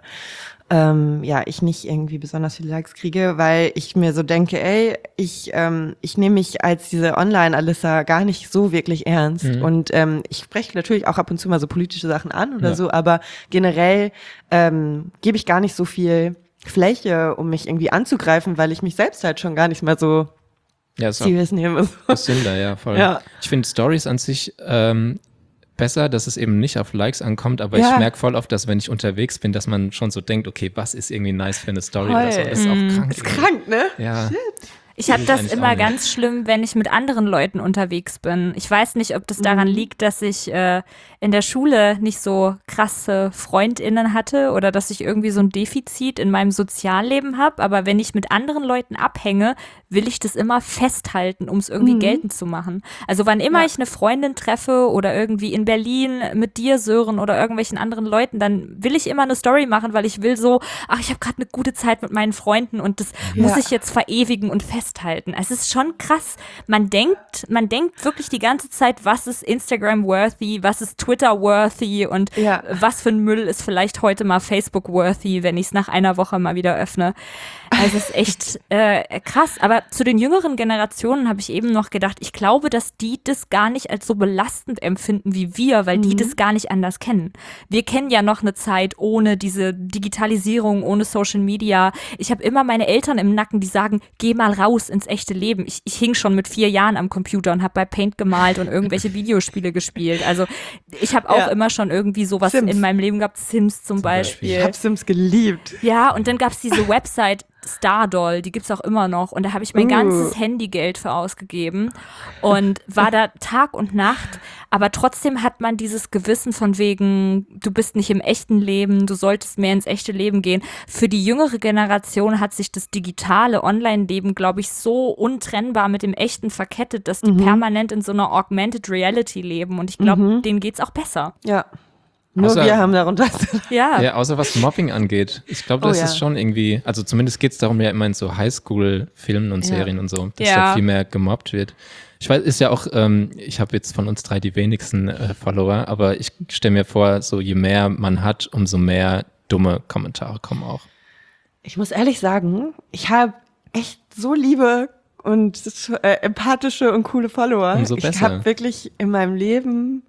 ähm, ja, ich nicht irgendwie besonders viele Likes kriege, weil ich mir so denke, ey, ich ähm, ich nehme mich als diese Online-Alissa gar nicht so wirklich ernst. Mhm. Und ähm, ich spreche natürlich auch ab und zu mal so politische Sachen an oder ja. so, aber generell ähm, gebe ich gar nicht so viel Fläche, um mich irgendwie anzugreifen, weil ich mich selbst halt schon gar nicht mehr so ja, serious nehme. Gesünder, ja, voll. Ja. Ich finde Stories an sich ähm, besser, dass es eben nicht auf Likes ankommt, aber ja. ich merke voll oft, dass wenn ich unterwegs bin, dass man schon so denkt, okay, was ist irgendwie nice für eine Story Voll. oder so. Das ist mm. auch krank. Ist krank, ne? Ja. Shit. Ich habe das immer ganz schlimm, wenn ich mit anderen Leuten unterwegs bin. Ich weiß nicht, ob das daran mhm. liegt, dass ich äh, in der Schule nicht so krasse FreundInnen hatte oder dass ich irgendwie so ein Defizit in meinem Sozialleben habe. Aber wenn ich mit anderen Leuten abhänge, will ich das immer festhalten, um es irgendwie mhm. geltend zu machen. Also wann immer ja. ich eine Freundin treffe oder irgendwie in Berlin mit dir, Sören, oder irgendwelchen anderen Leuten, dann will ich immer eine Story machen, weil ich will so, ach, ich habe gerade eine gute Zeit mit meinen Freunden und das ja. muss ich jetzt verewigen und festhalten. Festhalten. Es ist schon krass. Man denkt, man denkt wirklich die ganze Zeit, was ist Instagram-worthy, was ist Twitter-worthy und ja. was für ein Müll ist vielleicht heute mal Facebook-worthy, wenn ich es nach einer Woche mal wieder öffne. Also es ist echt äh, krass. Aber zu den jüngeren Generationen habe ich eben noch gedacht, ich glaube, dass die das gar nicht als so belastend empfinden wie wir, weil mhm. die das gar nicht anders kennen. Wir kennen ja noch eine Zeit ohne diese Digitalisierung, ohne Social Media. Ich habe immer meine Eltern im Nacken, die sagen, geh mal raus ins echte Leben. Ich, ich hing schon mit vier Jahren am Computer und habe bei Paint gemalt und irgendwelche Videospiele gespielt. Also ich habe auch ja. immer schon irgendwie sowas Sims. in meinem Leben gehabt. Sims zum, zum Beispiel. Beispiel. Ich habe Sims geliebt. Ja, und dann gab es diese Website Stardoll, die gibt's auch immer noch und da habe ich mein uh. ganzes Handygeld für ausgegeben und war da Tag und Nacht, aber trotzdem hat man dieses Gewissen von wegen, du bist nicht im echten Leben, du solltest mehr ins echte Leben gehen. Für die jüngere Generation hat sich das digitale Online-Leben, glaube ich, so untrennbar mit dem echten verkettet, dass die mhm. permanent in so einer Augmented Reality leben und ich glaube, mhm. denen geht's auch besser. Ja. Nur außer, wir haben darunter. Ja. ja, außer was Mobbing angeht. Ich glaube, das oh, ja. ist schon irgendwie, also zumindest geht es darum ja immer in so Highschool-Filmen und Serien ja. und so, dass ja. da viel mehr gemobbt wird. Ich weiß, ist ja auch, ähm, ich habe jetzt von uns drei die wenigsten äh, Follower, aber ich stelle mir vor, so je mehr man hat, umso mehr dumme Kommentare kommen auch. Ich muss ehrlich sagen, ich habe echt so liebe und äh, empathische und coole Follower. Umso besser. Ich habe wirklich in meinem Leben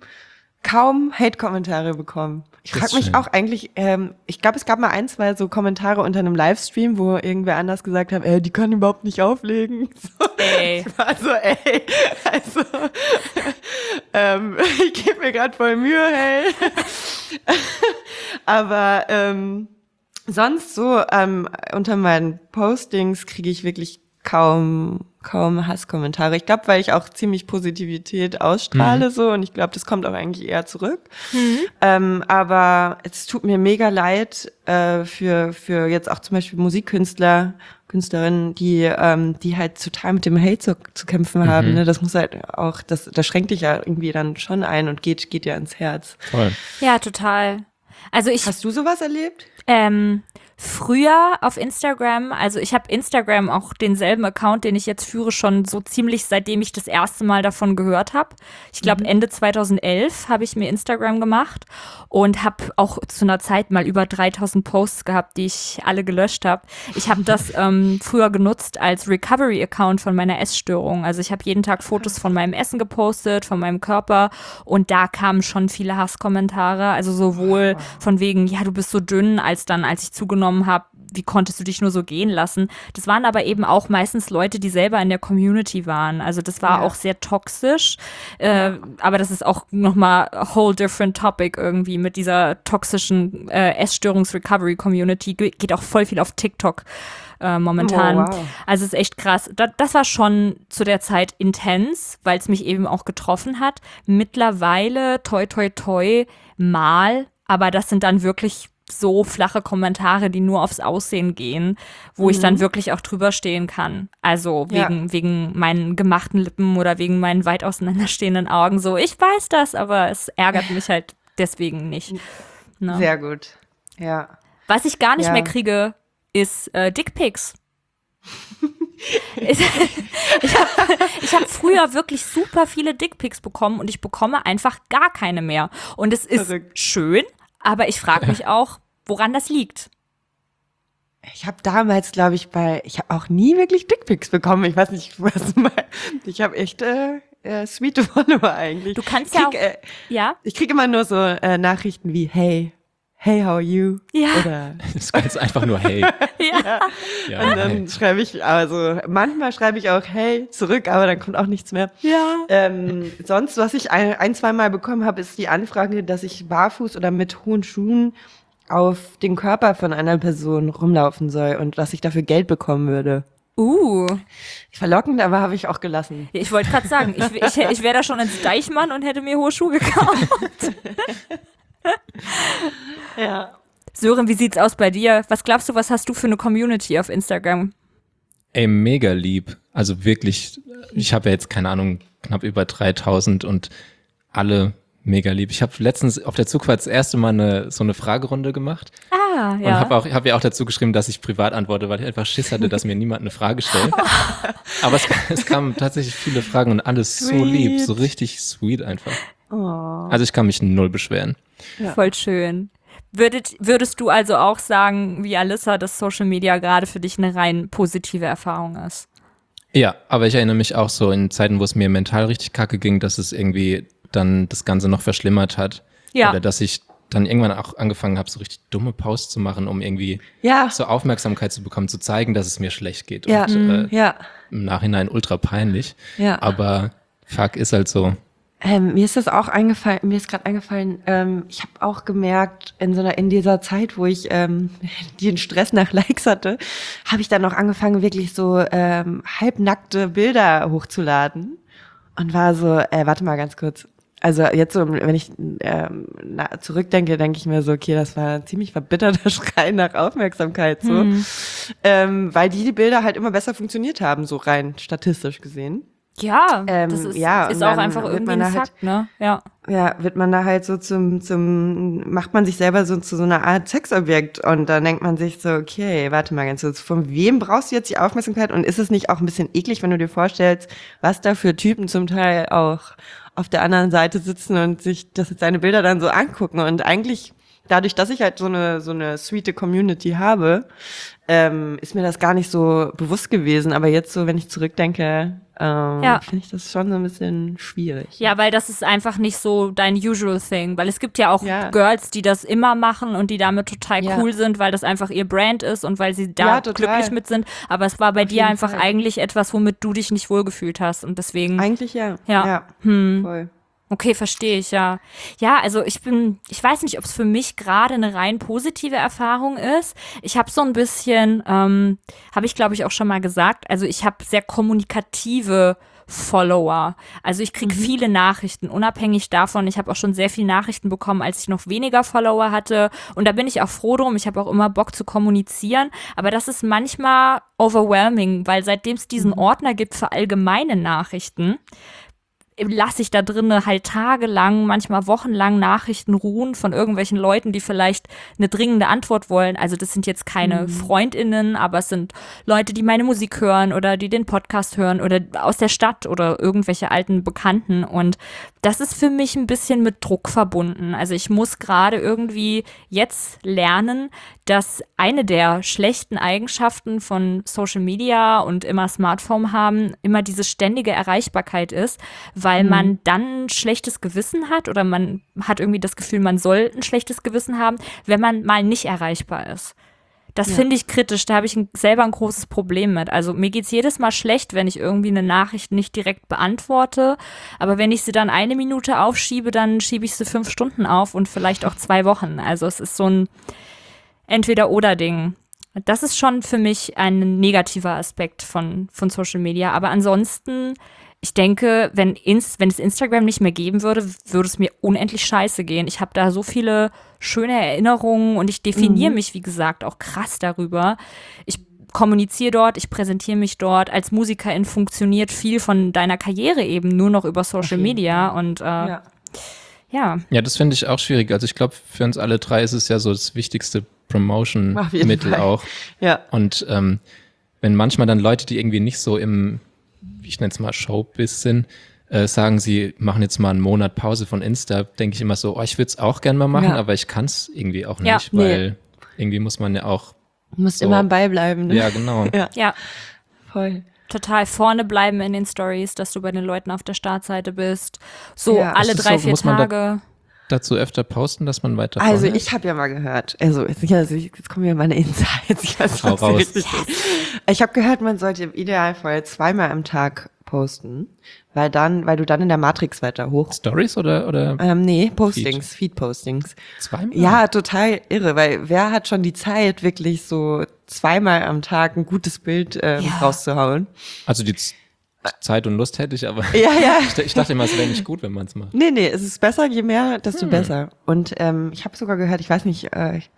kaum Hate-Kommentare bekommen. Ich frage mich schön. auch eigentlich, ähm, ich glaube, es gab mal ein, zwei so Kommentare unter einem Livestream, wo irgendwer anders gesagt hat, ey, die können überhaupt nicht auflegen. So, ey. Ich war so, ey, also, ähm, ich gebe mir gerade voll Mühe, hey. Aber ähm, sonst so, ähm, unter meinen Postings kriege ich wirklich kaum kaum Hasskommentare. Ich glaube, weil ich auch ziemlich Positivität ausstrahle mhm. so und ich glaube, das kommt auch eigentlich eher zurück. Mhm. Ähm, aber es tut mir mega leid äh, für für jetzt auch zum Beispiel Musikkünstler, Künstlerinnen, die ähm, die halt total mit dem Hate zu, zu kämpfen haben. Mhm. Ne? Das muss halt auch, das das schränkt dich ja irgendwie dann schon ein und geht geht ja ins Herz. Voll. Ja, total. Also ich. Hast du sowas erlebt? Ähm, früher auf Instagram, also ich habe Instagram auch denselben Account, den ich jetzt führe, schon so ziemlich seitdem ich das erste Mal davon gehört habe. Ich glaube, mhm. Ende zweitausendelf habe ich mir Instagram gemacht und habe auch zu einer Zeit mal über dreitausend Posts gehabt, die ich alle gelöscht habe. Ich habe das ähm, früher genutzt als Recovery-Account von meiner Essstörung. Also ich habe jeden Tag Fotos von meinem Essen gepostet, von meinem Körper und da kamen schon viele Hasskommentare, also sowohl von wegen, ja, du bist so dünn, als dann, als ich zugenommen habe, wie konntest du dich nur so gehen lassen? Das waren aber eben auch meistens Leute, die selber in der Community waren. Also das war ja. auch sehr toxisch. Äh, aber das ist auch nochmal a whole different topic irgendwie mit dieser toxischen äh, Essstörungs-Recovery-Community. Ge- geht auch voll viel auf TikTok äh, momentan. Oh, wow. Also es ist echt krass. Da, das war schon zu der Zeit intens, weil es mich eben auch getroffen hat. Mittlerweile, toi, toi, toi, mal. Aber das sind dann wirklich so flache Kommentare, die nur aufs Aussehen gehen, wo mhm. ich dann wirklich auch drüber stehen kann. Also wegen, ja. wegen meinen gemachten Lippen oder wegen meinen weit auseinanderstehenden Augen. So, ich weiß das, aber es ärgert mich halt deswegen nicht. Ne? Sehr gut, ja. Was ich gar nicht ja. mehr kriege, ist äh, Dickpics. Ich, ich habe ich hab früher wirklich super viele Dickpics bekommen und ich bekomme einfach gar keine mehr. Und es ist Verrückt. schön, aber ich frage mich auch, woran das liegt. Ich habe damals, glaube ich, bei, ich habe auch nie wirklich Dickpics bekommen. Ich weiß nicht, was mal. Ich habe echt äh, äh, sweet Follower eigentlich. Du kannst krieg, ja auch, äh, ja? Ich kriege immer nur so äh, Nachrichten wie, hey, hey, how are you? Ja. Oder das ist ganz einfach nur hey. Ja. ja. Und dann hey. schreibe ich, also manchmal schreibe ich auch hey zurück, aber dann kommt auch nichts mehr. Ja. Ähm, sonst, was ich ein, ein zwei Mal bekommen habe, ist die Anfrage, dass ich barfuß oder mit hohen Schuhen auf den Körper von einer Person rumlaufen soll und dass ich dafür Geld bekommen würde. Uh. Verlockend, aber habe ich auch gelassen. Ich wollte gerade sagen, ich, ich, ich wäre da schon ins Deichmann und hätte mir hohe Schuhe gekauft. Ja. Sören, wie sieht's aus bei dir? Was glaubst du, was hast du für eine Community auf Instagram? Ey, mega lieb. Also wirklich, ich habe ja jetzt, keine Ahnung, knapp über dreitausend und alle mega lieb. Ich habe letztens auf der Zugfahrt das erste Mal eine, so eine Fragerunde gemacht. Ah, ja. Und habe auch, hab ja auch dazu geschrieben, dass ich privat antworte, weil ich einfach Schiss hatte, dass mir niemand eine Frage stellt. Aber es, es kamen tatsächlich viele Fragen und alles sweet. So lieb, so richtig sweet einfach. Oh. Also ich kann mich null beschweren. Ja. Voll schön. Würdet, würdest du also auch sagen, wie Alyssa, dass Social Media gerade für dich eine rein positive Erfahrung ist? Ja, aber ich erinnere mich auch so in Zeiten, wo es mir mental richtig kacke ging, dass es irgendwie dann das Ganze noch verschlimmert hat. Ja. Oder dass ich dann irgendwann auch angefangen habe, so richtig dumme Posts zu machen, um irgendwie ja. so Aufmerksamkeit zu bekommen, zu zeigen, dass es mir schlecht geht. Ja. Und äh, ja. im Nachhinein ultra peinlich. Ja. Aber fuck, ist halt so. Ähm, mir ist das auch eingefallen, mir ist gerade eingefallen, ähm, ich habe auch gemerkt, in so einer, in dieser Zeit, wo ich ähm, den Stress nach Likes hatte, habe ich dann auch angefangen, wirklich so ähm, halbnackte Bilder hochzuladen und war so, äh, warte mal ganz kurz. Also jetzt so, wenn ich ähm, na, zurückdenke, denke ich mir so, okay, das war ein ziemlich verbitterter Schrei nach Aufmerksamkeit, so, hm. ähm, weil die, die Bilder halt immer besser funktioniert haben, so rein statistisch gesehen. Ja, ähm, das ist, ja, ist auch einfach irgendwie ein Fakt, halt, ne? Ja. Ja, wird man da halt so zum, zum, macht man sich selber so zu so einer Art Sexobjekt und dann denkt man sich so, okay, warte mal ganz kurz, von wem brauchst du jetzt die Aufmerksamkeit und ist es nicht auch ein bisschen eklig, wenn du dir vorstellst, was da für Typen zum Teil auch auf der anderen Seite sitzen und sich das seine Bilder dann so angucken und eigentlich dadurch, dass ich halt so eine so eine sweete Community habe, ähm, ist mir das gar nicht so bewusst gewesen. Aber jetzt so, wenn ich zurückdenke, ähm, ja. finde ich das schon so ein bisschen schwierig. Ja, weil das ist einfach nicht so dein usual thing. Weil es gibt ja auch ja. Girls, die das immer machen und die damit total ja. cool sind, weil das einfach ihr Brand ist und weil sie da ja, glücklich mit sind. Aber es war bei Auf dir einfach Fall. eigentlich etwas, womit du dich nicht wohlgefühlt hast. Und deswegen. Eigentlich ja. Ja. ja. Hm. Voll. Okay, verstehe ich, ja. Ja, also ich bin, ich weiß nicht, ob es für mich gerade eine rein positive Erfahrung ist. Ich habe so ein bisschen, ähm, habe ich glaube ich auch schon mal gesagt, also ich habe sehr kommunikative Follower. Also ich kriege mhm. viele Nachrichten, unabhängig davon. Ich habe auch schon sehr viele Nachrichten bekommen, als ich noch weniger Follower hatte. Und da bin ich auch froh drum. Ich habe auch immer Bock zu kommunizieren. Aber das ist manchmal overwhelming, weil seitdem es diesen mhm. Ordner gibt für allgemeine Nachrichten, lasse ich da drinnen halt tagelang, manchmal wochenlang Nachrichten ruhen von irgendwelchen Leuten, die vielleicht eine dringende Antwort wollen. Also das sind jetzt keine mhm. FreundInnen, aber es sind Leute, die meine Musik hören oder die den Podcast hören oder aus der Stadt oder irgendwelche alten Bekannten. Und das ist für mich ein bisschen mit Druck verbunden. Also ich muss gerade irgendwie jetzt lernen, dass eine der schlechten Eigenschaften von Social Media und immer Smartphone haben, immer diese ständige Erreichbarkeit ist, weil mhm. man dann ein schlechtes Gewissen hat oder man hat irgendwie das Gefühl, man soll ein schlechtes Gewissen haben, wenn man mal nicht erreichbar ist. Das ja. finde ich kritisch, da habe ich ein, selber ein großes Problem mit. Also mir geht's jedes Mal schlecht, wenn ich irgendwie eine Nachricht nicht direkt beantworte, aber wenn ich sie dann eine Minute aufschiebe, dann schiebe ich sie fünf Stunden auf und vielleicht auch zwei Wochen. Also es ist so ein Entweder-oder-Ding. Das ist schon für mich ein negativer Aspekt von, von Social Media. Aber ansonsten, ich denke, wenn, Inst- wenn es Instagram nicht mehr geben würde, würde es mir unendlich scheiße gehen. Ich habe da so viele schöne Erinnerungen und ich definiere mhm. mich, wie gesagt, auch krass darüber. Ich kommuniziere dort, ich präsentiere mich dort. Als Musikerin funktioniert viel von deiner Karriere eben nur noch über Social okay. Media. Und äh, ja. ja. Ja, das finde ich auch schwierig. Also ich glaube, für uns alle drei ist es ja so das wichtigste Promotion-Mittel auch. Ja. Und ähm, wenn manchmal dann Leute, die irgendwie nicht so im, ich nenne es mal Showbiz sind, äh, sagen, sie machen jetzt mal einen Monat Pause von Insta, denke ich immer so, oh, ich würde es auch gerne mal machen, ja. aber ich kann es irgendwie auch ja, nicht, weil nee. irgendwie muss man ja auch Du musst so, immer am Ball bleiben. Ne? Ja, genau. ja. ja, voll. Total vorne bleiben in den Stories, dass du bei den Leuten auf der Startseite bist. So ja. alle drei, so, vier muss man Tage. Da, dazu öfter posten, dass man weiter Also vorne ist? Ich habe ja mal gehört, also jetzt, jetzt kommen ja meine Insights. Ich weiß, Hau raus. Richtig ich habe gehört, man sollte im Idealfall zweimal am Tag posten, weil dann, weil du dann in der Matrix weiter hoch. Stories oder oder? Ähm, nee, Postings, Feed-Postings. Feed zweimal? Ja, total irre, weil wer hat schon die Zeit, wirklich so zweimal am Tag ein gutes Bild ähm, ja. rauszuhauen? Also die Z- Zeit und Lust hätte ich, aber ja, ja. ich, ich dachte immer, es wäre nicht gut, wenn man es macht. Nee, nee, es ist besser, je mehr, desto hm. besser. Und ähm, ich habe sogar gehört, ich weiß nicht, äh, ich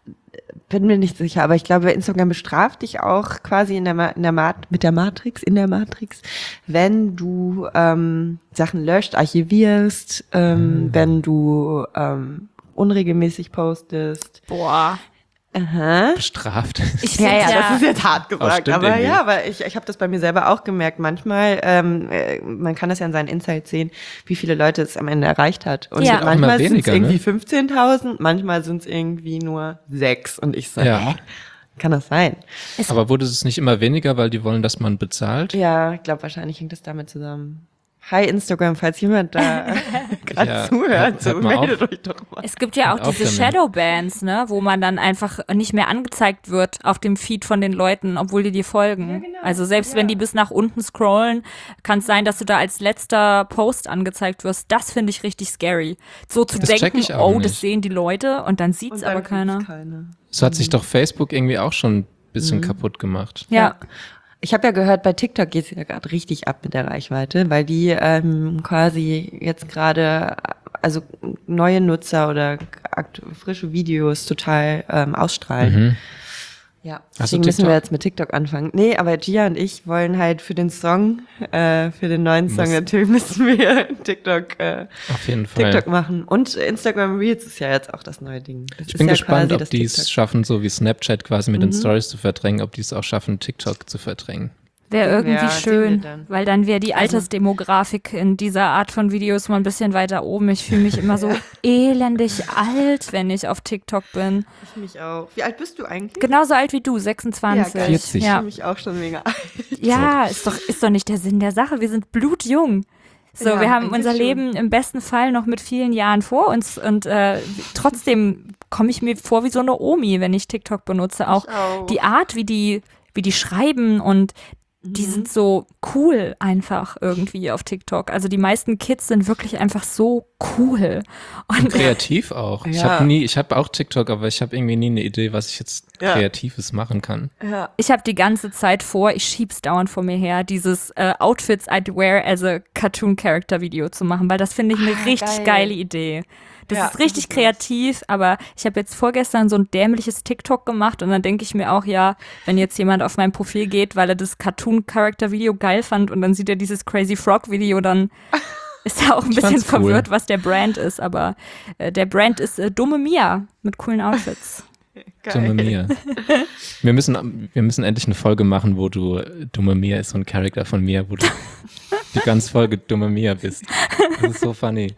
bin mir nicht sicher, aber ich glaube, Instagram bestraft dich auch quasi in der, Ma- in der Mat- mit der Matrix, in der Matrix, wenn du ähm, Sachen löscht, archivierst, ähm, hm. wenn du ähm, unregelmäßig postest. Boah. Aha. Bestraft. Ich ja, ja, das ist jetzt hart gesagt, aber irgendwie. ja, aber ich, ich habe das bei mir selber auch gemerkt. Manchmal, ähm, man kann das ja in seinen Insights sehen, wie viele Leute es am Ende erreicht hat. Und ja. manchmal sind es irgendwie ne? fünfzehntausend, manchmal sind es irgendwie nur sechs. Und ich so, ja. hä? Kann das sein? Aber wurde es nicht immer weniger, weil die wollen, dass man bezahlt? Ja, ich glaube, wahrscheinlich hängt das damit zusammen. Hi Instagram, falls jemand da gerade ja, zuhört, so meldet euch doch mal. Es gibt ja auch hört diese Shadowbans, ne, wo man dann einfach nicht mehr angezeigt wird auf dem Feed von den Leuten, obwohl die dir folgen. Ja, genau. Also selbst ja. wenn die bis nach unten scrollen, kann es sein, dass du da als letzter Post angezeigt wirst. Das finde ich richtig scary. So zu das denken, oh, nicht. das sehen die Leute und dann sieht es aber keiner. keine. So hat sich doch Facebook irgendwie auch schon ein bisschen mhm. kaputt gemacht. Ja. ja. Ich habe ja gehört, bei TikTok geht es ja gerade richtig ab mit der Reichweite, weil die ähm, quasi jetzt gerade, also neue Nutzer oder akt- frische Videos total ähm, ausstrahlen. Mhm. Ja, deswegen müssen wir jetzt mit TikTok anfangen. Nee, aber Gia und ich wollen halt für den Song, äh, für den neuen Song, Muss. natürlich müssen wir TikTok, äh, Auf jeden Fall. TikTok machen. Und Instagram Reels ist ja jetzt auch das neue Ding. Das ich ist bin ja gespannt, ob die es schaffen, so wie Snapchat quasi mit mhm. den Stories zu verdrängen, ob die es auch schaffen, TikTok zu verdrängen. Wäre irgendwie ja, schön, dann. weil dann wäre die Altersdemografik in dieser Art von Videos mal ein bisschen weiter oben. Ich fühle mich immer so elendig alt, wenn ich auf TikTok bin. Ich mich auch. Wie alt bist du eigentlich? Genauso alt wie du, sechsundzwanzig. Ja, vierzig. Ich ja. fühle mich auch schon mega alt. Ja, ist doch, ist doch nicht der Sinn der Sache. Wir sind blutjung. So, ja, wir haben unser schon. Leben im besten Fall noch mit vielen Jahren vor uns und äh, trotzdem komme ich mir vor wie so eine Omi, wenn ich TikTok benutze. Auch, auch. die Art, wie die, wie die schreiben und die sind so cool einfach irgendwie auf TikTok. Also die meisten Kids sind wirklich einfach so cool. Und, und kreativ auch. Ja. Ich habe nie, ich habe auch TikTok, aber ich habe irgendwie nie eine Idee, was ich jetzt ja. Kreatives machen kann. Ja. Ich habe die ganze Zeit vor, ich schieb's dauernd vor mir her, dieses äh, Outfits I'd wear as a Cartoon Character Video zu machen, weil das finde ich eine ah, richtig geil. geile Idee. Das ja, ist richtig das kreativ, aber ich habe jetzt vorgestern so ein dämliches TikTok gemacht und dann denke ich mir auch, ja, wenn jetzt jemand auf mein Profil geht, weil er das Cartoon-Character-Video geil fand und dann sieht er dieses Crazy Frog-Video, dann ist er auch ein bisschen verwirrt, cool. was der Brand ist. Aber äh, der Brand ist äh, Dumme Mia mit coolen Outfits. Geil. Dumme Mia. Wir müssen, wir müssen endlich eine Folge machen, wo du, Dumme Mia ist so ein Charakter von mir, wo du die ganze Folge Dumme Mia bist. Das ist so funny.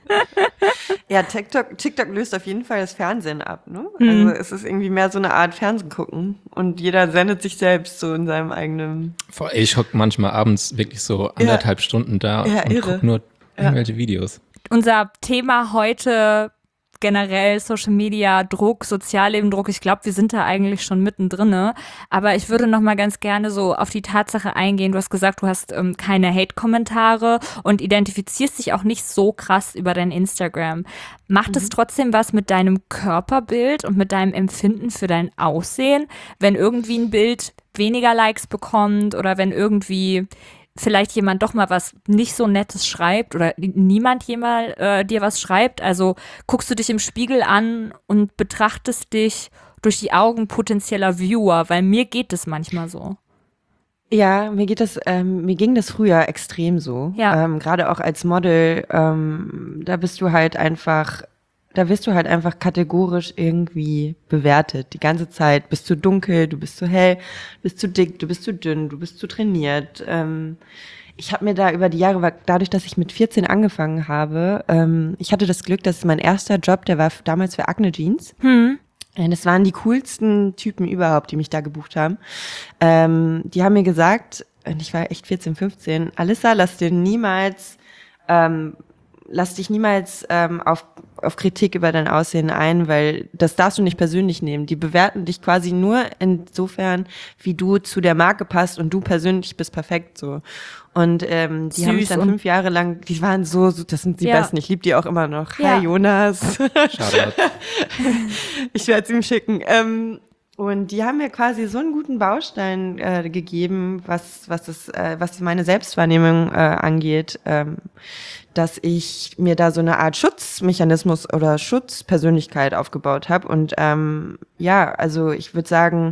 Ja, TikTok, TikTok löst auf jeden Fall das Fernsehen ab, ne? Mhm. Also es ist irgendwie mehr so eine Art Fernsehen gucken und jeder sendet sich selbst so in seinem eigenen... Ich hocke manchmal abends wirklich so anderthalb ja. Stunden da ja, und gucke nur irgendwelche ja. Videos. Unser Thema heute generell Social Media Druck, Sozialleben Druck. Ich glaube, wir sind da eigentlich schon mittendrin. Aber ich würde noch mal ganz gerne so auf die Tatsache eingehen. Du hast gesagt, du hast ähm, keine Hate-Kommentare und identifizierst dich auch nicht so krass über dein Instagram. Macht mhm. es trotzdem was mit deinem Körperbild und mit deinem Empfinden für dein Aussehen, wenn irgendwie ein Bild weniger Likes bekommt oder wenn irgendwie vielleicht jemand doch mal was nicht so Nettes schreibt oder niemand jemand äh, dir was schreibt? Also guckst du dich im Spiegel an und betrachtest dich durch die Augen potenzieller Viewer, weil mir geht es manchmal so. Ja, mir geht das, ähm, mir ging das früher extrem so. Ja. Ähm, gerade auch als Model, ähm, da bist du halt einfach da wirst du halt einfach kategorisch irgendwie bewertet. Die ganze Zeit. Bist du dunkel, du bist zu hell, bist zu dick, du bist zu dünn, du bist zu trainiert. Ähm, ich habe mir da über die Jahre, dadurch, dass ich mit vierzehn angefangen habe, ähm, ich hatte das Glück, dass mein erster Job, der war damals für Acne Jeans. Hm. Das waren die coolsten Typen überhaupt, die mich da gebucht haben. Ähm, die haben mir gesagt, und ich war echt vierzehn, fünfzehn, Alyssa, lass dir niemals... Ähm, Lass dich niemals ähm, auf, auf Kritik über dein Aussehen ein, weil das darfst du nicht persönlich nehmen. Die bewerten dich quasi nur insofern, wie du zu der Marke passt und du persönlich bist perfekt so. Und ähm, die Süß haben mich dann fünf Jahre lang, die waren so, so das sind die ja. Besten, ich liebe die auch immer noch. Ja. Hi Jonas. Shoutout. Ich werde es ihm schicken. Ähm, Und die haben mir quasi so einen guten Baustein äh, gegeben, was was das, äh, was meine Selbstwahrnehmung äh, angeht, ähm, dass ich mir da so eine Art Schutzmechanismus oder Schutzpersönlichkeit aufgebaut habe. Und ähm, ja, also ich würde sagen,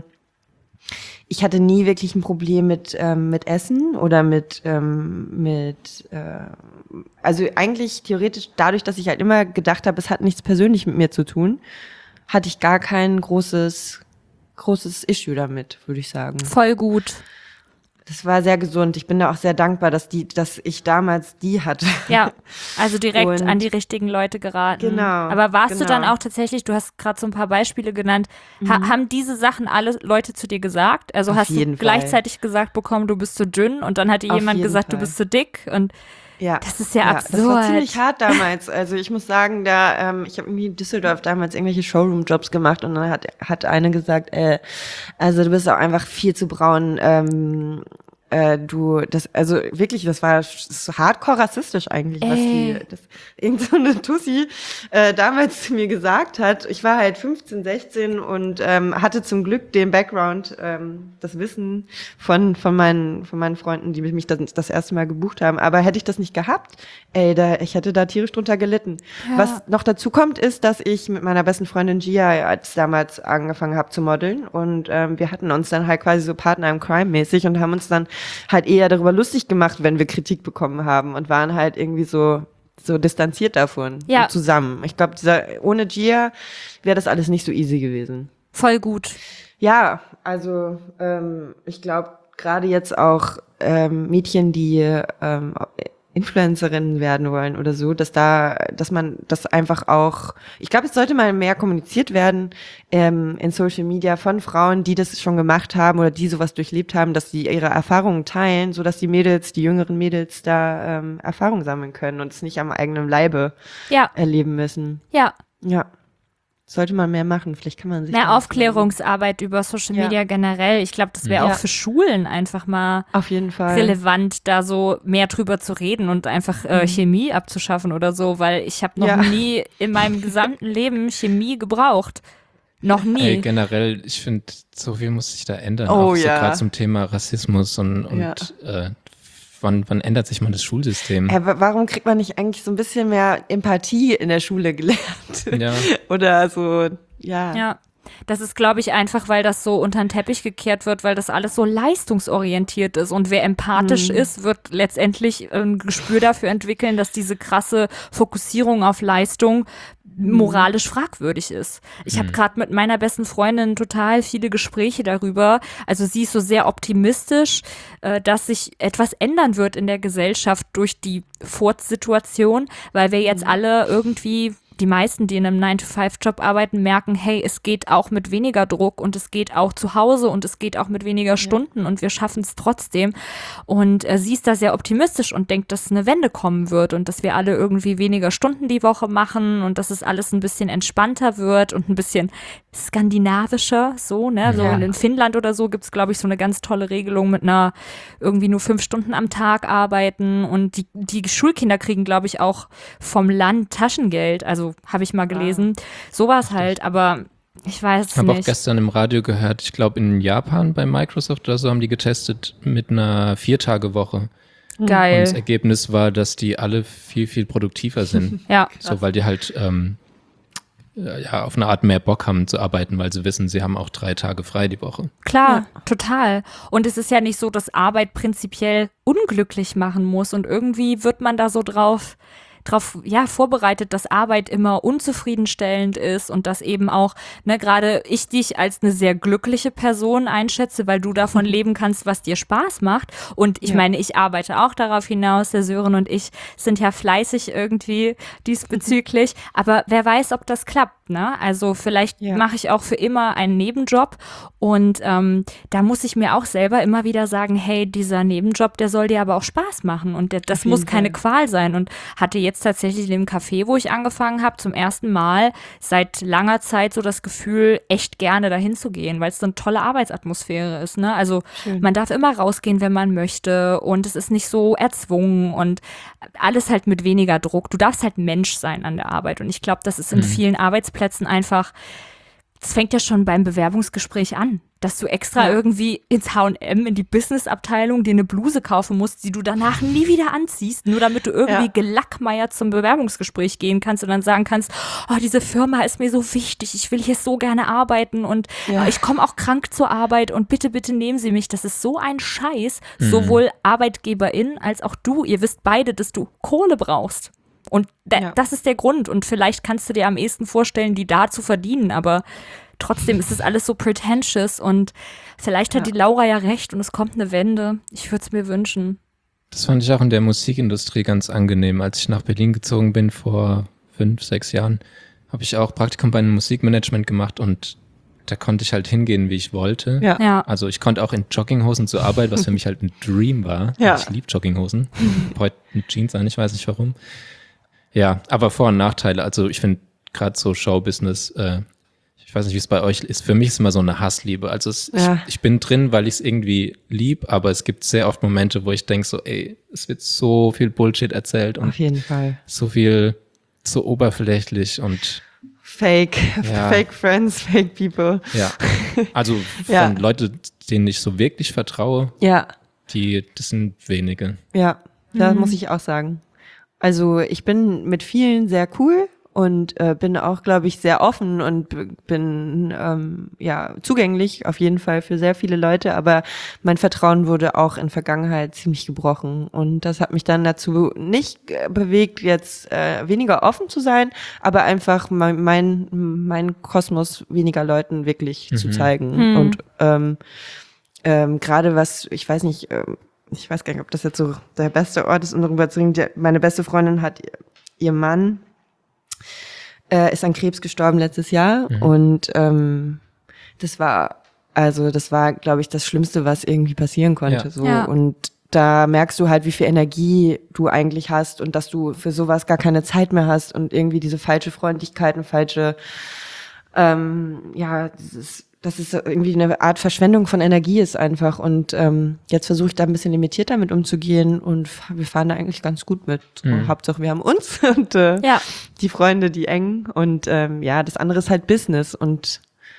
ich hatte nie wirklich ein Problem mit ähm, mit Essen oder mit ähm, mit äh, also eigentlich theoretisch dadurch, dass ich halt immer gedacht habe, es hat nichts persönlich mit mir zu tun, hatte ich gar kein großes großes Issue damit, würde ich sagen. Voll gut. Das war sehr gesund. Ich bin da auch sehr dankbar, dass die, dass ich damals die hatte. Ja, also direkt Und an die richtigen Leute geraten. Genau. Aber warst genau. du dann auch tatsächlich, du hast gerade so ein paar Beispiele genannt, ha- Mhm. haben diese Sachen alle Leute zu dir gesagt? Also Auf hast du jeden Fall. gleichzeitig gesagt bekommen, du bist zu dünn und dann hat dir Auf jemand jeden gesagt, Fall. du bist zu dick und Ja. das ist ja, ja, absurd. das war ziemlich hart damals. Also ich muss sagen, da ähm, ich habe irgendwie in Düsseldorf damals irgendwelche Showroom-Jobs gemacht und dann hat hat eine gesagt, äh, also du bist auch einfach viel zu braun. Ähm, äh, du, das, also wirklich, das war so hardcore rassistisch eigentlich, was Ey. die, das, irgend so eine Tussi äh, damals zu mir gesagt hat. Ich war halt fünfzehn, sechzehn und ähm, hatte zum Glück den Background, ähm, das Wissen von von meinen von meinen Freunden, die mich das, das erste Mal gebucht haben. Aber hätte ich das nicht gehabt, ey, da, ich hätte da tierisch drunter gelitten. Ja. Was noch dazu kommt, ist, dass ich mit meiner besten Freundin Gia als damals angefangen habe zu modeln und ähm, wir hatten uns dann halt quasi so Partner im Crime mäßig und haben uns dann halt eher darüber lustig gemacht, wenn wir Kritik bekommen haben und waren halt irgendwie so so distanziert davon Ja. und zusammen. Ich glaube, dieser ohne Gia wäre das alles nicht so easy gewesen. Voll gut. Ja, also ähm, ich glaube gerade jetzt auch ähm, Mädchen, die ähm, Influencerinnen werden wollen oder so, dass da, dass man das einfach auch, ich glaube, es sollte mal mehr kommuniziert werden ähm, in Social Media von Frauen, die das schon gemacht haben oder die sowas durchlebt haben, dass sie ihre Erfahrungen teilen, so dass die Mädels, die jüngeren Mädels da ähm, Erfahrung sammeln können und es nicht am eigenen Leibe Ja, erleben müssen. ja. Ja, sollte man mehr machen. Vielleicht kann man sich Mehr da was Aufklärungsarbeit über Social Ja. Media generell. Ich glaube, das wäre Ja. auch für Schulen einfach mal überlegen. Auf jeden Fall. relevant, da so mehr drüber zu reden und einfach äh, Chemie abzuschaffen oder so, weil ich habe noch Ja. nie in meinem gesamten Leben Chemie gebraucht. Noch nie. Ey, generell, ich finde, so viel muss sich da ändern. Oh, auch so ja. gerade zum Thema Rassismus und, und Ja. äh, wann, wann ändert sich mal das Schulsystem? Äh, wa- warum kriegt man nicht eigentlich so ein bisschen mehr Empathie in der Schule gelernt? Ja. Oder so, ja. Ja. Das ist, glaube ich, einfach, weil das so unter den Teppich gekehrt wird, weil das alles so leistungsorientiert ist. Und wer empathisch Mhm. ist, wird letztendlich ein Gespür dafür entwickeln, dass diese krasse Fokussierung auf Leistung moralisch fragwürdig ist. Ich habe gerade mit meiner besten Freundin total viele Gespräche darüber. Also sie ist so sehr optimistisch, äh, dass sich etwas ändern wird in der Gesellschaft durch die Furz-Situation, weil wir jetzt alle irgendwie, die meisten, die in einem nine to five Job arbeiten, merken, hey, es geht auch mit weniger Druck und es geht auch zu Hause und es geht auch mit weniger Stunden und wir schaffen es trotzdem. Und äh, sie ist da sehr optimistisch und denkt, dass eine Wende kommen wird und dass wir alle irgendwie weniger Stunden die Woche machen und dass es alles ein bisschen entspannter wird und ein bisschen skandinavischer, so, ne? So Ja. in Finnland oder so gibt's, glaube ich, so eine ganz tolle Regelung mit einer irgendwie nur fünf Stunden am Tag arbeiten und die, die Schulkinder kriegen, glaube ich, auch vom Land Taschengeld, also habe ich mal gelesen. Sowas halt, aber ich weiß Ich es habe auch nicht. gestern im Radio gehört, ich glaube in Japan bei Microsoft oder so haben die getestet mit einer Viertagewoche. Und das Geil. Ergebnis war, dass die alle viel, viel produktiver sind. Ja, So, weil die halt ähm, ja, auf eine Art mehr Bock haben zu arbeiten, weil sie wissen, sie haben auch drei Tage frei die Woche. klar, total. Und es ist ja nicht so, dass Arbeit prinzipiell unglücklich machen muss und irgendwie wird man da so drauf darauf ja, vorbereitet, dass Arbeit immer unzufriedenstellend ist und dass eben auch, ne, gerade ich dich als eine sehr glückliche Person einschätze, weil du davon leben kannst, was dir Spaß macht. Und ich ja. meine, ich arbeite auch darauf hinaus, der Sören und ich sind ja fleißig irgendwie diesbezüglich, aber wer weiß, ob das klappt, ne? Also vielleicht ja. mache ich auch für immer einen Nebenjob und ähm, da muss ich mir auch selber immer wieder sagen, hey, dieser Nebenjob, der soll dir aber auch Spaß machen und der, das muss keine Fall. Qual sein und hatte jetzt tatsächlich in dem Café, wo ich angefangen habe, zum ersten Mal seit langer Zeit so das Gefühl, echt gerne dahin zu gehen, weil es so eine tolle Arbeitsatmosphäre ist, ne? Also Schön. Man darf immer rausgehen, wenn man möchte und es ist nicht so erzwungen und alles halt mit weniger Druck. Du darfst halt Mensch sein an der Arbeit und ich glaube, das ist in mhm. vielen Arbeitsplätzen einfach, das fängt ja schon beim Bewerbungsgespräch an, dass du extra ja. irgendwie ins H und M, in die Businessabteilung dir eine Bluse kaufen musst, die du danach nie wieder anziehst, nur damit du irgendwie ja. gelackmeiert zum Bewerbungsgespräch gehen kannst und dann sagen kannst, oh, diese Firma ist mir so wichtig, ich will hier so gerne arbeiten und ja. ich komme auch krank zur Arbeit und bitte, bitte nehmen Sie mich. Das ist so ein Scheiß, mhm. sowohl ArbeitgeberInnen als auch du. Ihr wisst beide, dass du Kohle brauchst. Und da, ja. das ist der Grund. Und vielleicht kannst du dir am ehesten vorstellen, die da zu verdienen. Aber trotzdem ist das alles so pretentious. Und vielleicht hat ja. die Laura ja recht und es kommt eine Wende. Ich würde es mir wünschen. Das fand ich auch in der Musikindustrie ganz angenehm. Als ich nach Berlin gezogen bin vor fünf, sechs Jahren, habe ich auch Praktikum bei einem Musikmanagement gemacht. Und da konnte ich halt hingehen, wie ich wollte. Ja. Ja. Also ich konnte auch in Jogginghosen zur Arbeit, was für mich halt ein Dream war. Ja. Ich liebe Jogginghosen. Heute mit Jeans an, ich weiß nicht warum. Ja, aber Vor- und Nachteile. Also ich finde gerade so Showbusiness, äh, ich weiß nicht, wie es bei euch ist, für mich ist immer so eine Hassliebe. Also es, ja. ich, ich bin drin, weil ich es irgendwie lieb, aber es gibt sehr oft Momente, wo ich denke so, ey, es wird so viel Bullshit erzählt und auf jeden Fall so viel, so oberflächlich und Fake, ja. Fake Friends, Fake People. Ja, also von ja. Leuten, denen ich so wirklich vertraue, ja. die, das sind wenige. Ja, da mhm. muss ich auch sagen. Also ich bin mit vielen sehr cool und äh, bin auch, glaube ich, sehr offen und b- bin ähm, ja zugänglich auf jeden Fall für sehr viele Leute, aber mein Vertrauen wurde auch in Vergangenheit ziemlich gebrochen und das hat mich dann dazu nicht äh, bewegt, jetzt äh, weniger offen zu sein, aber einfach mein mein, mein Kosmos weniger Leuten wirklich mhm. zu zeigen mhm. und ähm, ähm, gerade was, ich weiß nicht, ähm, ich weiß gar nicht, ob das jetzt so der beste Ort ist, um darüber zu reden. Meine beste Freundin hat, ihr Mann äh, ist an Krebs gestorben letztes Jahr mhm. und ähm, das war, also das war, glaube ich, das Schlimmste, was irgendwie passieren konnte. Ja. So ja. Und da merkst du halt, wie viel Energie du eigentlich hast und dass du für sowas gar keine Zeit mehr hast und irgendwie diese falsche Freundlichkeit und falsche, ähm, ja, dieses dass es irgendwie eine Art Verschwendung von Energie ist einfach. Und ähm, jetzt versuche ich da ein bisschen limitiert damit umzugehen und wir fahren da eigentlich ganz gut mit. So, mhm. Hauptsache wir haben uns und äh, ja. die Freunde, die eng. Und ähm, ja, das andere ist halt Business und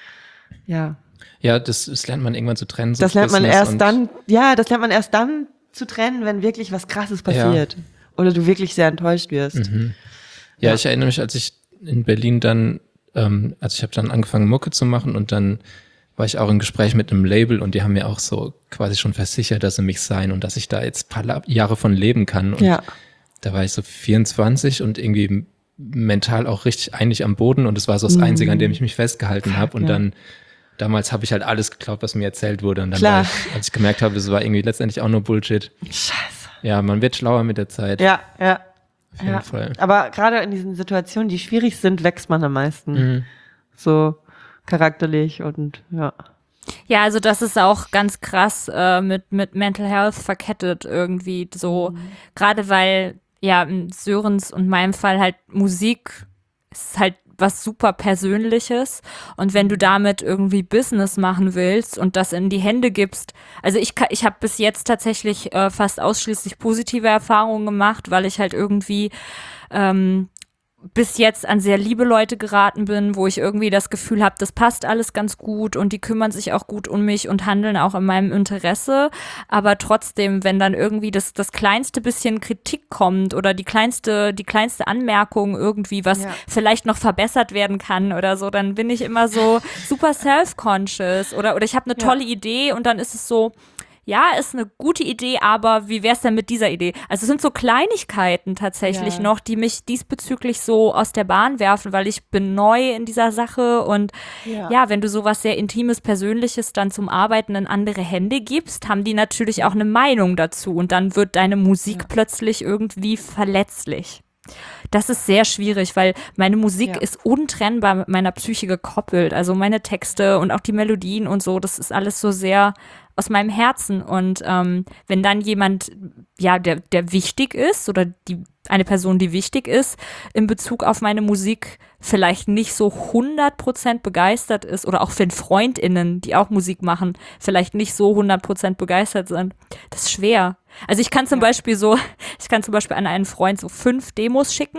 ja. Ja, das, das lernt man irgendwann zu trennen. So das lernt man erst dann, ja, das lernt man erst dann zu trennen, wenn wirklich was Krasses passiert. Ja. Oder du wirklich sehr enttäuscht wirst. Mhm. Ja, ja, ich erinnere mich, als ich in Berlin dann also ich habe dann angefangen Mucke zu machen und dann war ich auch im Gespräch mit einem Label und die haben mir auch so quasi schon versichert, dass sie mich sein und dass ich da jetzt ein paar Jahre von leben kann. Und ja. da war ich so vierundzwanzig und irgendwie mental auch richtig eigentlich am Boden und es war so das Einzige, an dem ich mich festgehalten habe. Und ja. dann, damals habe ich halt alles geglaubt, was mir erzählt wurde. Und dann war ich, als ich gemerkt habe, es war irgendwie letztendlich auch nur Bullshit. Scheiße. Ja, man wird schlauer mit der Zeit. Ja, ja. Auf jeden ja, Fall. Aber gerade in diesen Situationen, die schwierig sind, wächst man am meisten. Mhm. So charakterlich und ja. Ja, also das ist auch ganz krass äh, mit mit Mental Health verkettet irgendwie so. Mhm. Gerade weil ja in Sörens und meinem Fall halt Musik ist halt was super Persönliches und wenn du damit irgendwie Business machen willst und das in die Hände gibst, also ich ich habe bis jetzt tatsächlich äh, fast ausschließlich positive Erfahrungen gemacht, weil ich halt irgendwie ähm, bis jetzt an sehr liebe Leute geraten bin, wo ich irgendwie das Gefühl habe, das passt alles ganz gut und die kümmern sich auch gut um mich und handeln auch in meinem Interesse. Aber trotzdem, wenn dann irgendwie das, das kleinste bisschen Kritik kommt oder die kleinste, die kleinste Anmerkung irgendwie, was ja. vielleicht noch verbessert werden kann oder so, dann bin ich immer so super self-conscious oder, oder ich habe eine tolle ja. Idee und dann ist es so, ja, ist eine gute Idee, aber wie wär's denn mit dieser Idee? Also es sind so Kleinigkeiten tatsächlich Ja. noch, die mich diesbezüglich so aus der Bahn werfen, weil ich bin neu in dieser Sache und Ja. ja, wenn du sowas sehr Intimes, Persönliches dann zum Arbeiten in andere Hände gibst, haben die natürlich auch eine Meinung dazu und dann wird deine Musik Ja. plötzlich irgendwie verletzlich. Das ist sehr schwierig, weil meine Musik Ja. ist untrennbar mit meiner Psyche gekoppelt. Also meine Texte und auch die Melodien und so, das ist alles so sehr aus meinem Herzen. Und ähm, wenn dann jemand, ja, der, der wichtig ist oder die eine Person, die wichtig ist, in Bezug auf meine Musik vielleicht nicht so hundert Prozent begeistert ist oder auch wenn FreundInnen, die auch Musik machen, vielleicht nicht so hundert Prozent begeistert sind, das ist schwer. Also ich kann zum Ja. Beispiel so, ich kann zum Beispiel an einen Freund so fünf Demos schicken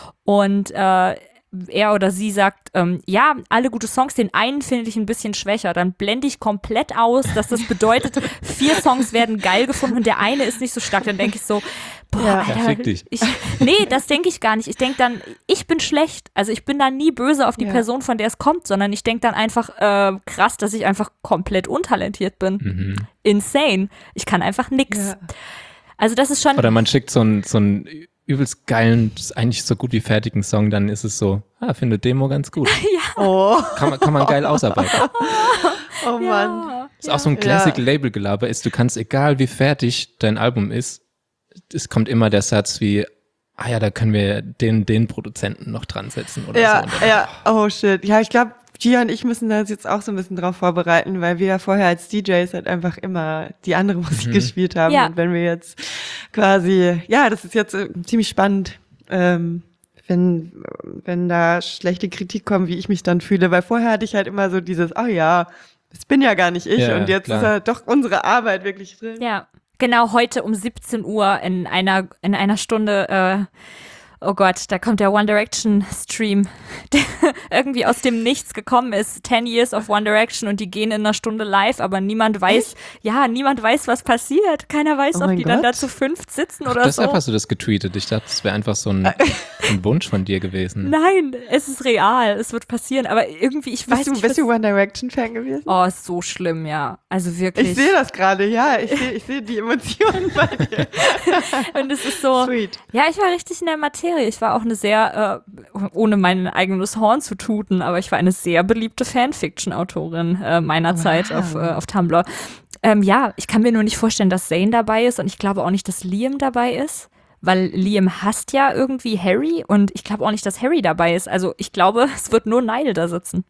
und äh, er oder sie sagt, ähm, ja, alle gute Songs, den einen finde ich ein bisschen schwächer. Dann blende ich komplett aus, dass das bedeutet, vier Songs werden geil gefunden und der eine ist nicht so stark. Dann denke ich so, boah, Ja. Alter, Ja, fick dich. ich, nee, das denke ich gar nicht. Ich denke dann, ich bin schlecht. Also ich bin dann nie böse auf die Ja. Person, von der es kommt, sondern ich denke dann einfach, äh, krass, dass ich einfach komplett untalentiert bin. Mhm. Insane. Ich kann einfach nix. Ja. Also das ist schon, Oder man schickt so einen so einen übelst geilen, eigentlich so gut wie fertigen Song, dann ist es so, ah, finde Demo ganz gut. Oh, Kann man, kann man geil ausarbeiten. oh Mann. ja, Ist auch so ein Ja. Classic-Label-Gelaber ist, du kannst, egal wie fertig dein Album ist, es kommt immer der Satz wie, ah ja, da können wir den, den Produzenten noch dran setzen oder Ja, so. Und dann, ja, oh shit. Ja, ich glaube, Gia und ich müssen uns jetzt auch so ein bisschen drauf vorbereiten, weil wir ja vorher als D Js halt einfach immer die andere Musik Mhm. gespielt haben. Ja. Und wenn wir jetzt quasi, ja, das ist jetzt äh, ziemlich spannend, ähm, wenn, wenn da schlechte Kritik kommt, wie ich mich dann fühle, weil vorher hatte ich halt immer so dieses, oh ja, das bin ja gar nicht ich Ja, und jetzt klar. ist halt doch unsere Arbeit wirklich drin. Ja, genau, heute um siebzehn Uhr in einer, in einer Stunde, äh, oh Gott, da kommt der One Direction Stream, der irgendwie aus dem Nichts gekommen ist. Ten Years of One Direction und die gehen in einer Stunde live, aber niemand weiß, ja, niemand weiß, was passiert. Keiner weiß, Oh ob mein die dann Gott. da zu fünft sitzen Ach, oder deshalb so. hast du das getweetet. Ich dachte, das wäre einfach so ein, ein Wunsch von dir gewesen. Nein, es ist real, es wird passieren, aber irgendwie, ich weiß Bist du, nicht, bist was- du One Direction Fan gewesen? oh, ist so schlimm, ja. Also wirklich. Ich sehe das gerade, ja. Ich sehe ich sehe die Emotionen bei dir. Und es ist so, Sweet. ja, ich war richtig in der Materie. Ich war auch eine sehr, äh, ohne mein eigenes Horn zu tuten, aber ich war eine sehr beliebte Fanfiction-Autorin äh, meiner Wow. Zeit auf, äh, auf Tumblr. Ähm, ja, ich kann mir nur nicht vorstellen, dass Zayn dabei ist und ich glaube auch nicht, dass Liam dabei ist, weil Liam hasst ja irgendwie Harry und ich glaube auch nicht, dass Harry dabei ist. Also ich glaube, es wird nur Niall da sitzen.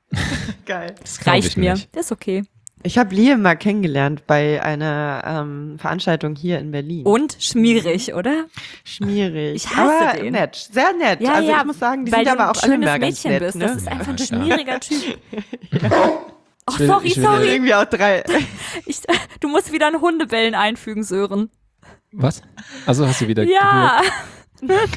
Geil. Das glaub Reicht ich mir. nicht. Das ist okay. Ich habe Liam mal kennengelernt bei einer ähm, Veranstaltung hier in Berlin. Und schmierig, oder? Schmierig. Ich hasse aber den. nett, sehr nett. Ja, also ja, ich muss sagen, die weil sind du aber ein auch alle schönes mal ganz Mädchen nett. bist. Ne? Das ist einfach ein Ja, klar. schmieriger Typ. Oh, Ich will- sorry, ich will- sorry. Irgendwie auch drei. Ich, du musst wieder ein Hundebellen einfügen, Sören. Was? Also hast du wieder Ja. gehört?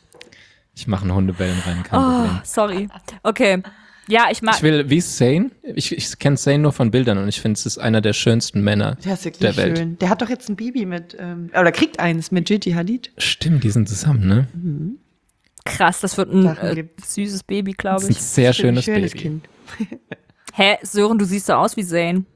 Ich mache einen Hundebellen rein, kein Oh, Problem. sorry. Okay. Ja, ich mag. Ich will, wie Zayn, ich, ich kenne Zayn nur von Bildern und ich finde, es ist einer der schönsten Männer Der ist wirklich der Welt. schön. Der hat doch jetzt ein Baby mit, ähm, oder kriegt eins mit Gigi Hadid. Stimmt, die sind zusammen, ne? Krass, das wird ein Sachen äh, gibt's. süßes Baby, Das glaube ist ein ich. sehr schönes, schönes Baby. Kind. Hä, Sören, du siehst so aus wie Zayn.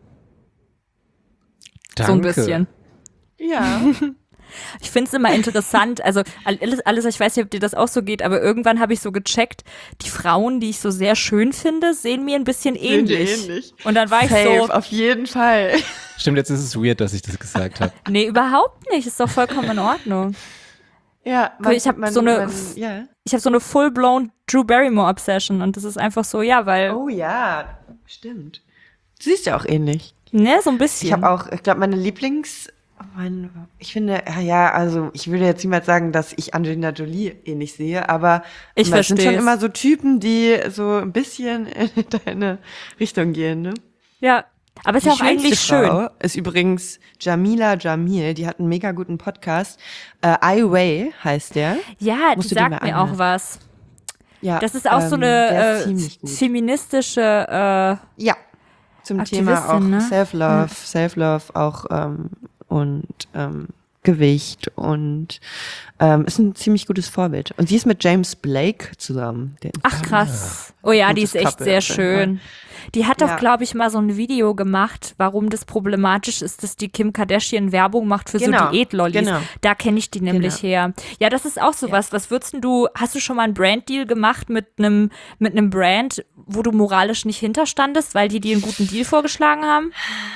Danke. So ein bisschen. Ja. Ich finde es immer interessant, also alles, alles, ich weiß nicht, ob dir das auch so geht, aber irgendwann habe ich so gecheckt, die Frauen, die ich so sehr schön finde, sehen mir ein bisschen Sehen dir ähnlich. ähnlich. Und dann war ich Safe, so, auf jeden Fall. Stimmt, jetzt ist es weird, dass ich das gesagt habe. nee, überhaupt nicht, ist doch vollkommen in Ordnung. Ja, Ich hab so eine- ja. Ich habe so eine full-blown Drew Barrymore-Obsession und das ist einfach so, ja, weil, Oh ja, stimmt. Du siehst ja auch ähnlich. ne, so ein bisschen. Ich habe auch, ich glaube, meine Lieblings, mein, ich finde, ja, ja, also ich würde jetzt niemals sagen, dass ich Angelina Jolie ähnlich sehe, aber Ich das sind schon versteh's. immer so Typen, die so ein bisschen in deine Richtung gehen, ne? Ja, aber ist Die ja auch schönste eigentlich schön. Frau ist übrigens Jamila Jamil, die hat einen mega guten Podcast. Äh, I Way heißt der. Ja, Musst die du dir sagt mal mir auch anhören. was. Ja, Das ist auch so ähm, der ist eine äh, ziemlich gut. feministische, Ja, zum Aktivistin, Thema auch ne? Self-Love, Self-Love auch ähm, und ähm, Gewicht und ähm, ist ein ziemlich gutes Vorbild. Und sie ist mit James Blake zusammen. Ach krass. Oh ja, die ist echt sehr schön. Die hat doch, ja. glaube ich, mal so ein Video gemacht, warum das problematisch ist, dass die Kim Kardashian Werbung macht für genau, so Diätlollis. Genau. Da kenne ich die nämlich genau. her. Ja, das ist auch sowas. Ja. Was würdest du, hast du schon mal einen Branddeal gemacht mit einem mit einem Brand, wo du moralisch nicht hinterstandest, weil die dir einen guten Deal vorgeschlagen haben?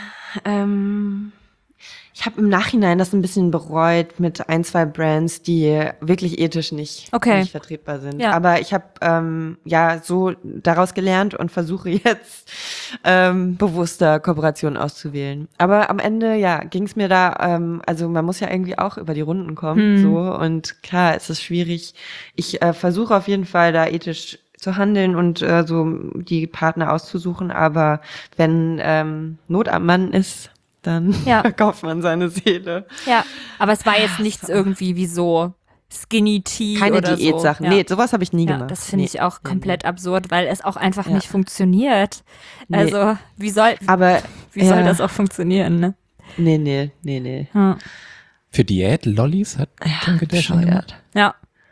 Ähm... Ich habe im Nachhinein das ein bisschen bereut mit ein, zwei Brands, die wirklich ethisch nicht, okay. nicht vertretbar sind. Ja. Aber ich habe ähm, ja so daraus gelernt und versuche jetzt ähm, bewusster Kooperationen auszuwählen. Aber am Ende, ja, ging es mir da, ähm, also man muss ja irgendwie auch über die Runden kommen. Hm. so Und klar, es ist schwierig. Ich äh, versuche auf jeden Fall da ethisch zu handeln und äh, so die Partner auszusuchen. Aber wenn ähm, Not am Mann ist, dann ja. verkauft man seine Seele. Ja, aber es war jetzt nichts irgendwie wie so Skinny Tea Keine oder Diätsachen. so. Nee, sowas habe ich nie ja, gemacht. Das finde nee. ich auch komplett nee. absurd, weil es auch einfach ja. nicht funktioniert. Nee. Also, wie soll, aber, wie soll ja. das auch funktionieren, ne? Nee, nee, nee, nee. Ja. Für Diät, Lollis hat Kim Kardashian gemacht? Ja.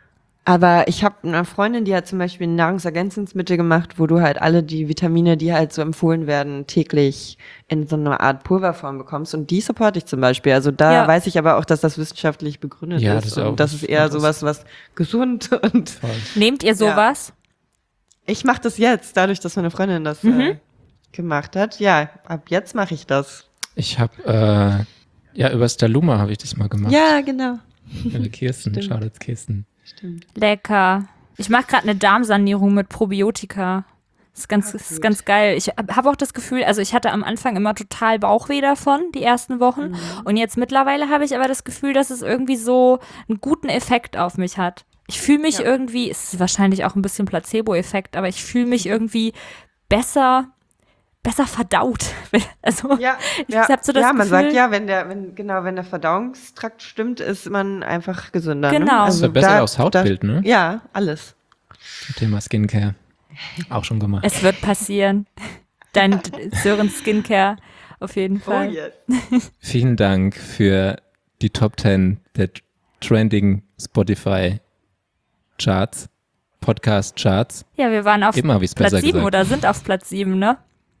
Aber ich habe eine Freundin, die hat zum Beispiel ein Nahrungsergänzungsmittel gemacht, wo du halt alle die Vitamine, die halt so empfohlen werden, täglich in so einer Art Pulverform bekommst. Und die supporte ich zum Beispiel. Also da ja. weiß ich aber auch, dass das wissenschaftlich begründet ja, ist. Das und das ist eher sowas, was gesund und... Voll. Nehmt ihr sowas? Ja. Ich mache das jetzt, dadurch, dass meine Freundin das mhm. äh, gemacht hat. Ja, ab jetzt mache ich das. Ich habe, äh, ja, über Staluma habe ich das mal gemacht. Ja, genau. Über Kirsten, Charlotte Kirsten. Stimmt. Lecker. Ich mache gerade eine Darmsanierung mit Probiotika. Das ist ganz, das ist ganz geil. Ich habe auch das Gefühl, also ich hatte am Anfang immer total Bauchweh davon, die ersten Wochen. Mhm. Und jetzt mittlerweile habe ich aber das Gefühl, dass es irgendwie so einen guten Effekt auf mich hat. Ich fühle mich ja. irgendwie, es ist wahrscheinlich auch ein bisschen Placebo-Effekt, aber ich fühle mich irgendwie besser, besser verdaut. Also ja, ich ja. habe so das ja, man Gefühl, sagt ja, wenn der, wenn genau, wenn der Verdauungstrakt stimmt, ist man einfach gesünder. Genau. Ne? Das Also verbessert da, auch das Hautbild, da, ne? Ja, alles. Thema Skincare. Auch schon gemacht. Es wird passieren. Dein Sören Skincare auf jeden Fall. Oh yes. Vielen Dank für die Top zehn der Trending Spotify Charts, Podcast Charts. Ja, wir waren auf Immer, Platz sieben oder sind auf Platz sieben, ne?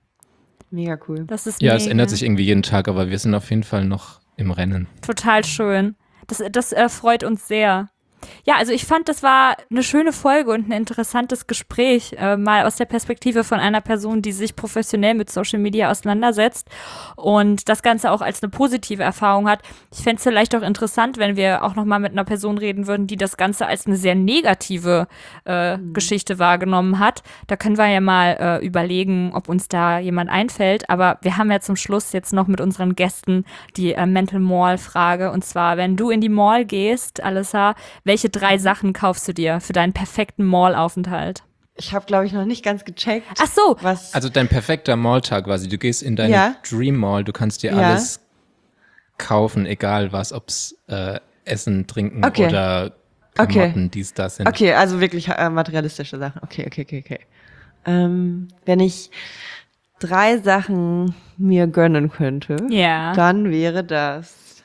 Mega cool. Das ist ja, mega. Es ändert sich irgendwie jeden Tag, aber wir sind auf jeden Fall noch im Rennen. Total schön. Das, das äh, freut uns sehr. Ja, also ich fand, das war eine schöne Folge und ein interessantes Gespräch, äh, mal aus der Perspektive von einer Person, die sich professionell mit Social Media auseinandersetzt und das Ganze auch als eine positive Erfahrung hat. Ich fände es vielleicht auch interessant, wenn wir auch nochmal mit einer Person reden würden, die das Ganze als eine sehr negative äh, mhm. Geschichte wahrgenommen hat. Da können wir ja mal äh, überlegen, ob uns da jemand einfällt. Aber wir haben ja zum Schluss jetzt noch mit unseren Gästen die äh, Mental Mall-Frage. Und zwar, wenn du in die Mall gehst, Alyssa, welche drei Sachen kaufst du dir für deinen perfekten Mall-Aufenthalt? Ich habe, glaube ich, noch nicht ganz gecheckt. Ach so. Was also dein perfekter Mall-Tag quasi. Du gehst in deine ja. Dream Mall, du kannst dir ja. alles kaufen, egal was, ob es äh, Essen, Trinken okay. oder Klamotten, okay. dies, das sind. Okay, also wirklich äh, materialistische Sachen. Okay, okay, okay, okay. Ähm, wenn ich drei Sachen mir gönnen könnte, ja. dann wäre das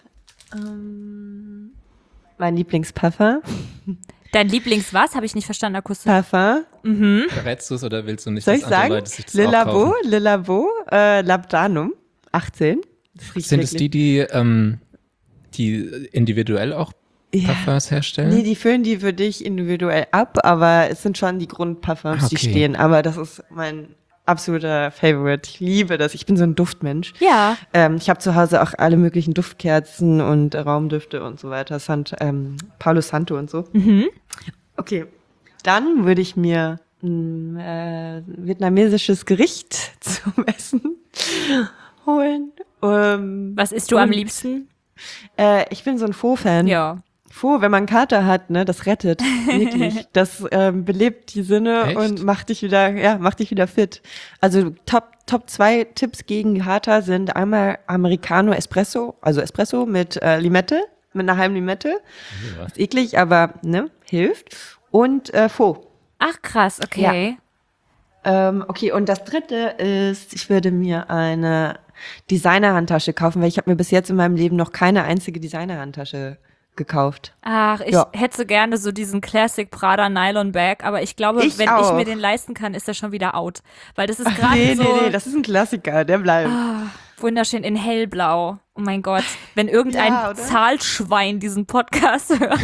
ähm, mein Lieblingspuffer. Dein Lieblings was? Habe ich nicht verstanden, akustisch. Puffer. Mhm. Verrätst du es oder willst du nicht, Soll dass ich andere sagen? Leute sich das Lila auch kaufen? Bo, Lila Bo, äh, Labdanum, achtzehn. Das Sind es die, die, ähm, die individuell auch ja. Parfums herstellen? Nee, die füllen die für dich individuell ab, aber es sind schon die Grundparfums, ah, okay. die stehen. Aber das ist mein absoluter Favorite. Ich liebe das. Ich bin so ein Duftmensch. Ja. Ähm, ich habe zu Hause auch alle möglichen Duftkerzen und Raumdüfte und so weiter. Sant, ähm, Palo Santo und so. Mhm. Okay. Dann würde ich mir ein äh, vietnamesisches Gericht zum Essen holen. Um, Was isst du am liebsten? Äh, ich bin so ein Pho-Fan. Ja. Pho, wenn man Kater hat, ne, das rettet. Wirklich. Das ähm, belebt die Sinne Echt? und macht dich wieder, ja, macht dich wieder fit. Also Top, Top zwei Tipps gegen Kater sind einmal Americano Espresso, also Espresso mit äh, Limette, mit einer halben Limette. Ja. Ist eklig, aber ne, hilft. Und äh, Pho. Ach krass, okay. Ähm, okay, und das dritte ist, ich würde mir eine Designer-Handtasche kaufen, weil ich habe mir bis jetzt in meinem Leben noch keine einzige Designer-Handtasche gekauft. Ach, ich ja. hätte so gerne so diesen Classic Prada Nylon Bag, aber ich glaube, ich wenn auch. ich mir den leisten kann, ist der schon wieder out. Weil das ist gerade nee, so... Nee, nee, das ist ein Klassiker, der bleibt. Ah, wunderschön, in hellblau. Oh mein Gott, wenn irgendein ja, Zahlschwein diesen Podcast hört,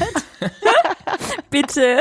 bitte.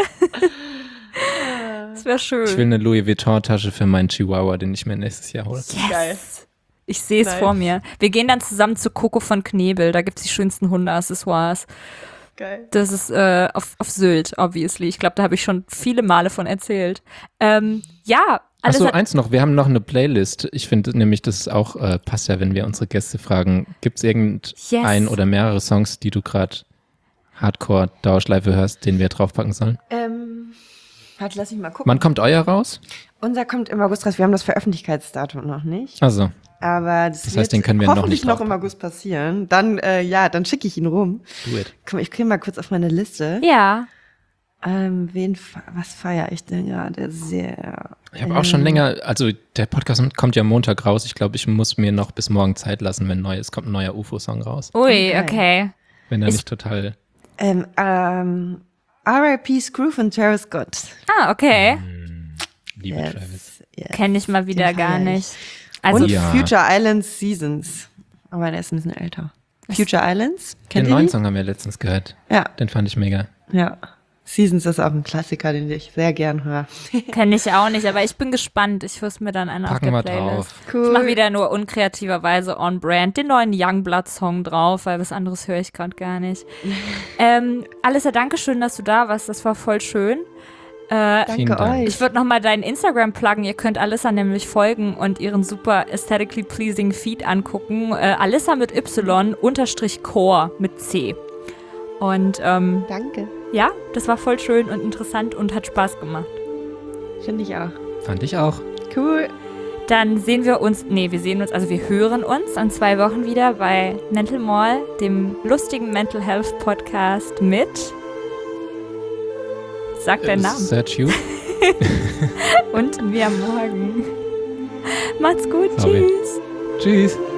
Das wäre schön. Ich will eine Louis Vuitton-Tasche für meinen Chihuahua, den ich mir nächstes Jahr hole. Yes. Geil. Ich sehe es nice. vor mir. Wir gehen dann zusammen zu Coco von Knebel. Da gibt es die schönsten Hundeaccessoires. Geil. Das ist äh, auf, auf Sylt, obviously. Ich glaube, da habe ich schon viele Male von erzählt. Ähm, ja, alles Achso, hat eins noch. Wir haben noch eine Playlist. Ich finde nämlich, das ist auch äh, passt ja, wenn wir unsere Gäste fragen. Gibt es irgendein yes. oder mehrere Songs, die du gerade Hardcore-Dauerschleife hörst, den wir draufpacken sollen? Ähm, warte, lass mich mal gucken. Wann kommt euer raus? Unser kommt im August raus. Wir haben das Veröffentlichkeitsdatum noch nicht. Also. Aber das, das heißt, wird den können wir noch hoffentlich nicht noch im August passieren. Dann, äh, ja, dann schicke ich ihn rum. Do it. Guck mal, ich kriege mal kurz auf meine Liste. Ja. Ähm, wen, was feiere ich denn gerade sehr? Ich habe auch schon länger, also der Podcast kommt ja Montag raus. Ich glaube, ich muss mir noch bis morgen Zeit lassen, wenn neu ist. Kommt ein neuer U F O-Song raus. Ui, Okay. okay. Wenn er Ich- nicht total. Ähm, ähm, R I P Screw von Travis Scott. Ah, okay. Liebe Travis. yes. Kenne ich mal wieder Den gar feier ich. nicht. Also, Und Ja. Future Islands Seasons. Aber der ist ein bisschen älter. Future Islands? Den Kennt ihr neuen die? Song haben wir letztens gehört. Ja, Den fand ich mega. ja. Seasons ist auch ein Klassiker, den ich sehr gern höre. kenne ich auch nicht, aber ich bin gespannt. Ich höre mir dann einen Packen auf wir der Playlist. drauf. Cool. Ich mache wieder nur unkreativerweise on brand den neuen Youngblood-Song drauf, weil was anderes höre ich gerade gar nicht. ähm, Alissa, danke schön, dass du da warst. Das war voll schön. Äh, Vielen Danke Dank. euch. ich würde nochmal deinen Instagram pluggen. Ihr könnt Alissa nämlich folgen und ihren super aesthetically pleasing Feed angucken. Äh, Alissa mit Y unterstrich Core mit C. Und ähm, Danke. ja, das war voll schön und interessant und hat Spaß gemacht. Finde ich auch. Fand ich auch. Cool. Dann sehen wir uns, nee, wir sehen uns, also wir hören uns in zwei Wochen wieder bei Mental Mall, dem lustigen Mental Health Podcast mit, sag deinen Namen, Search You. und mir morgen. Macht's gut, Sorry. tschüss. Tschüss.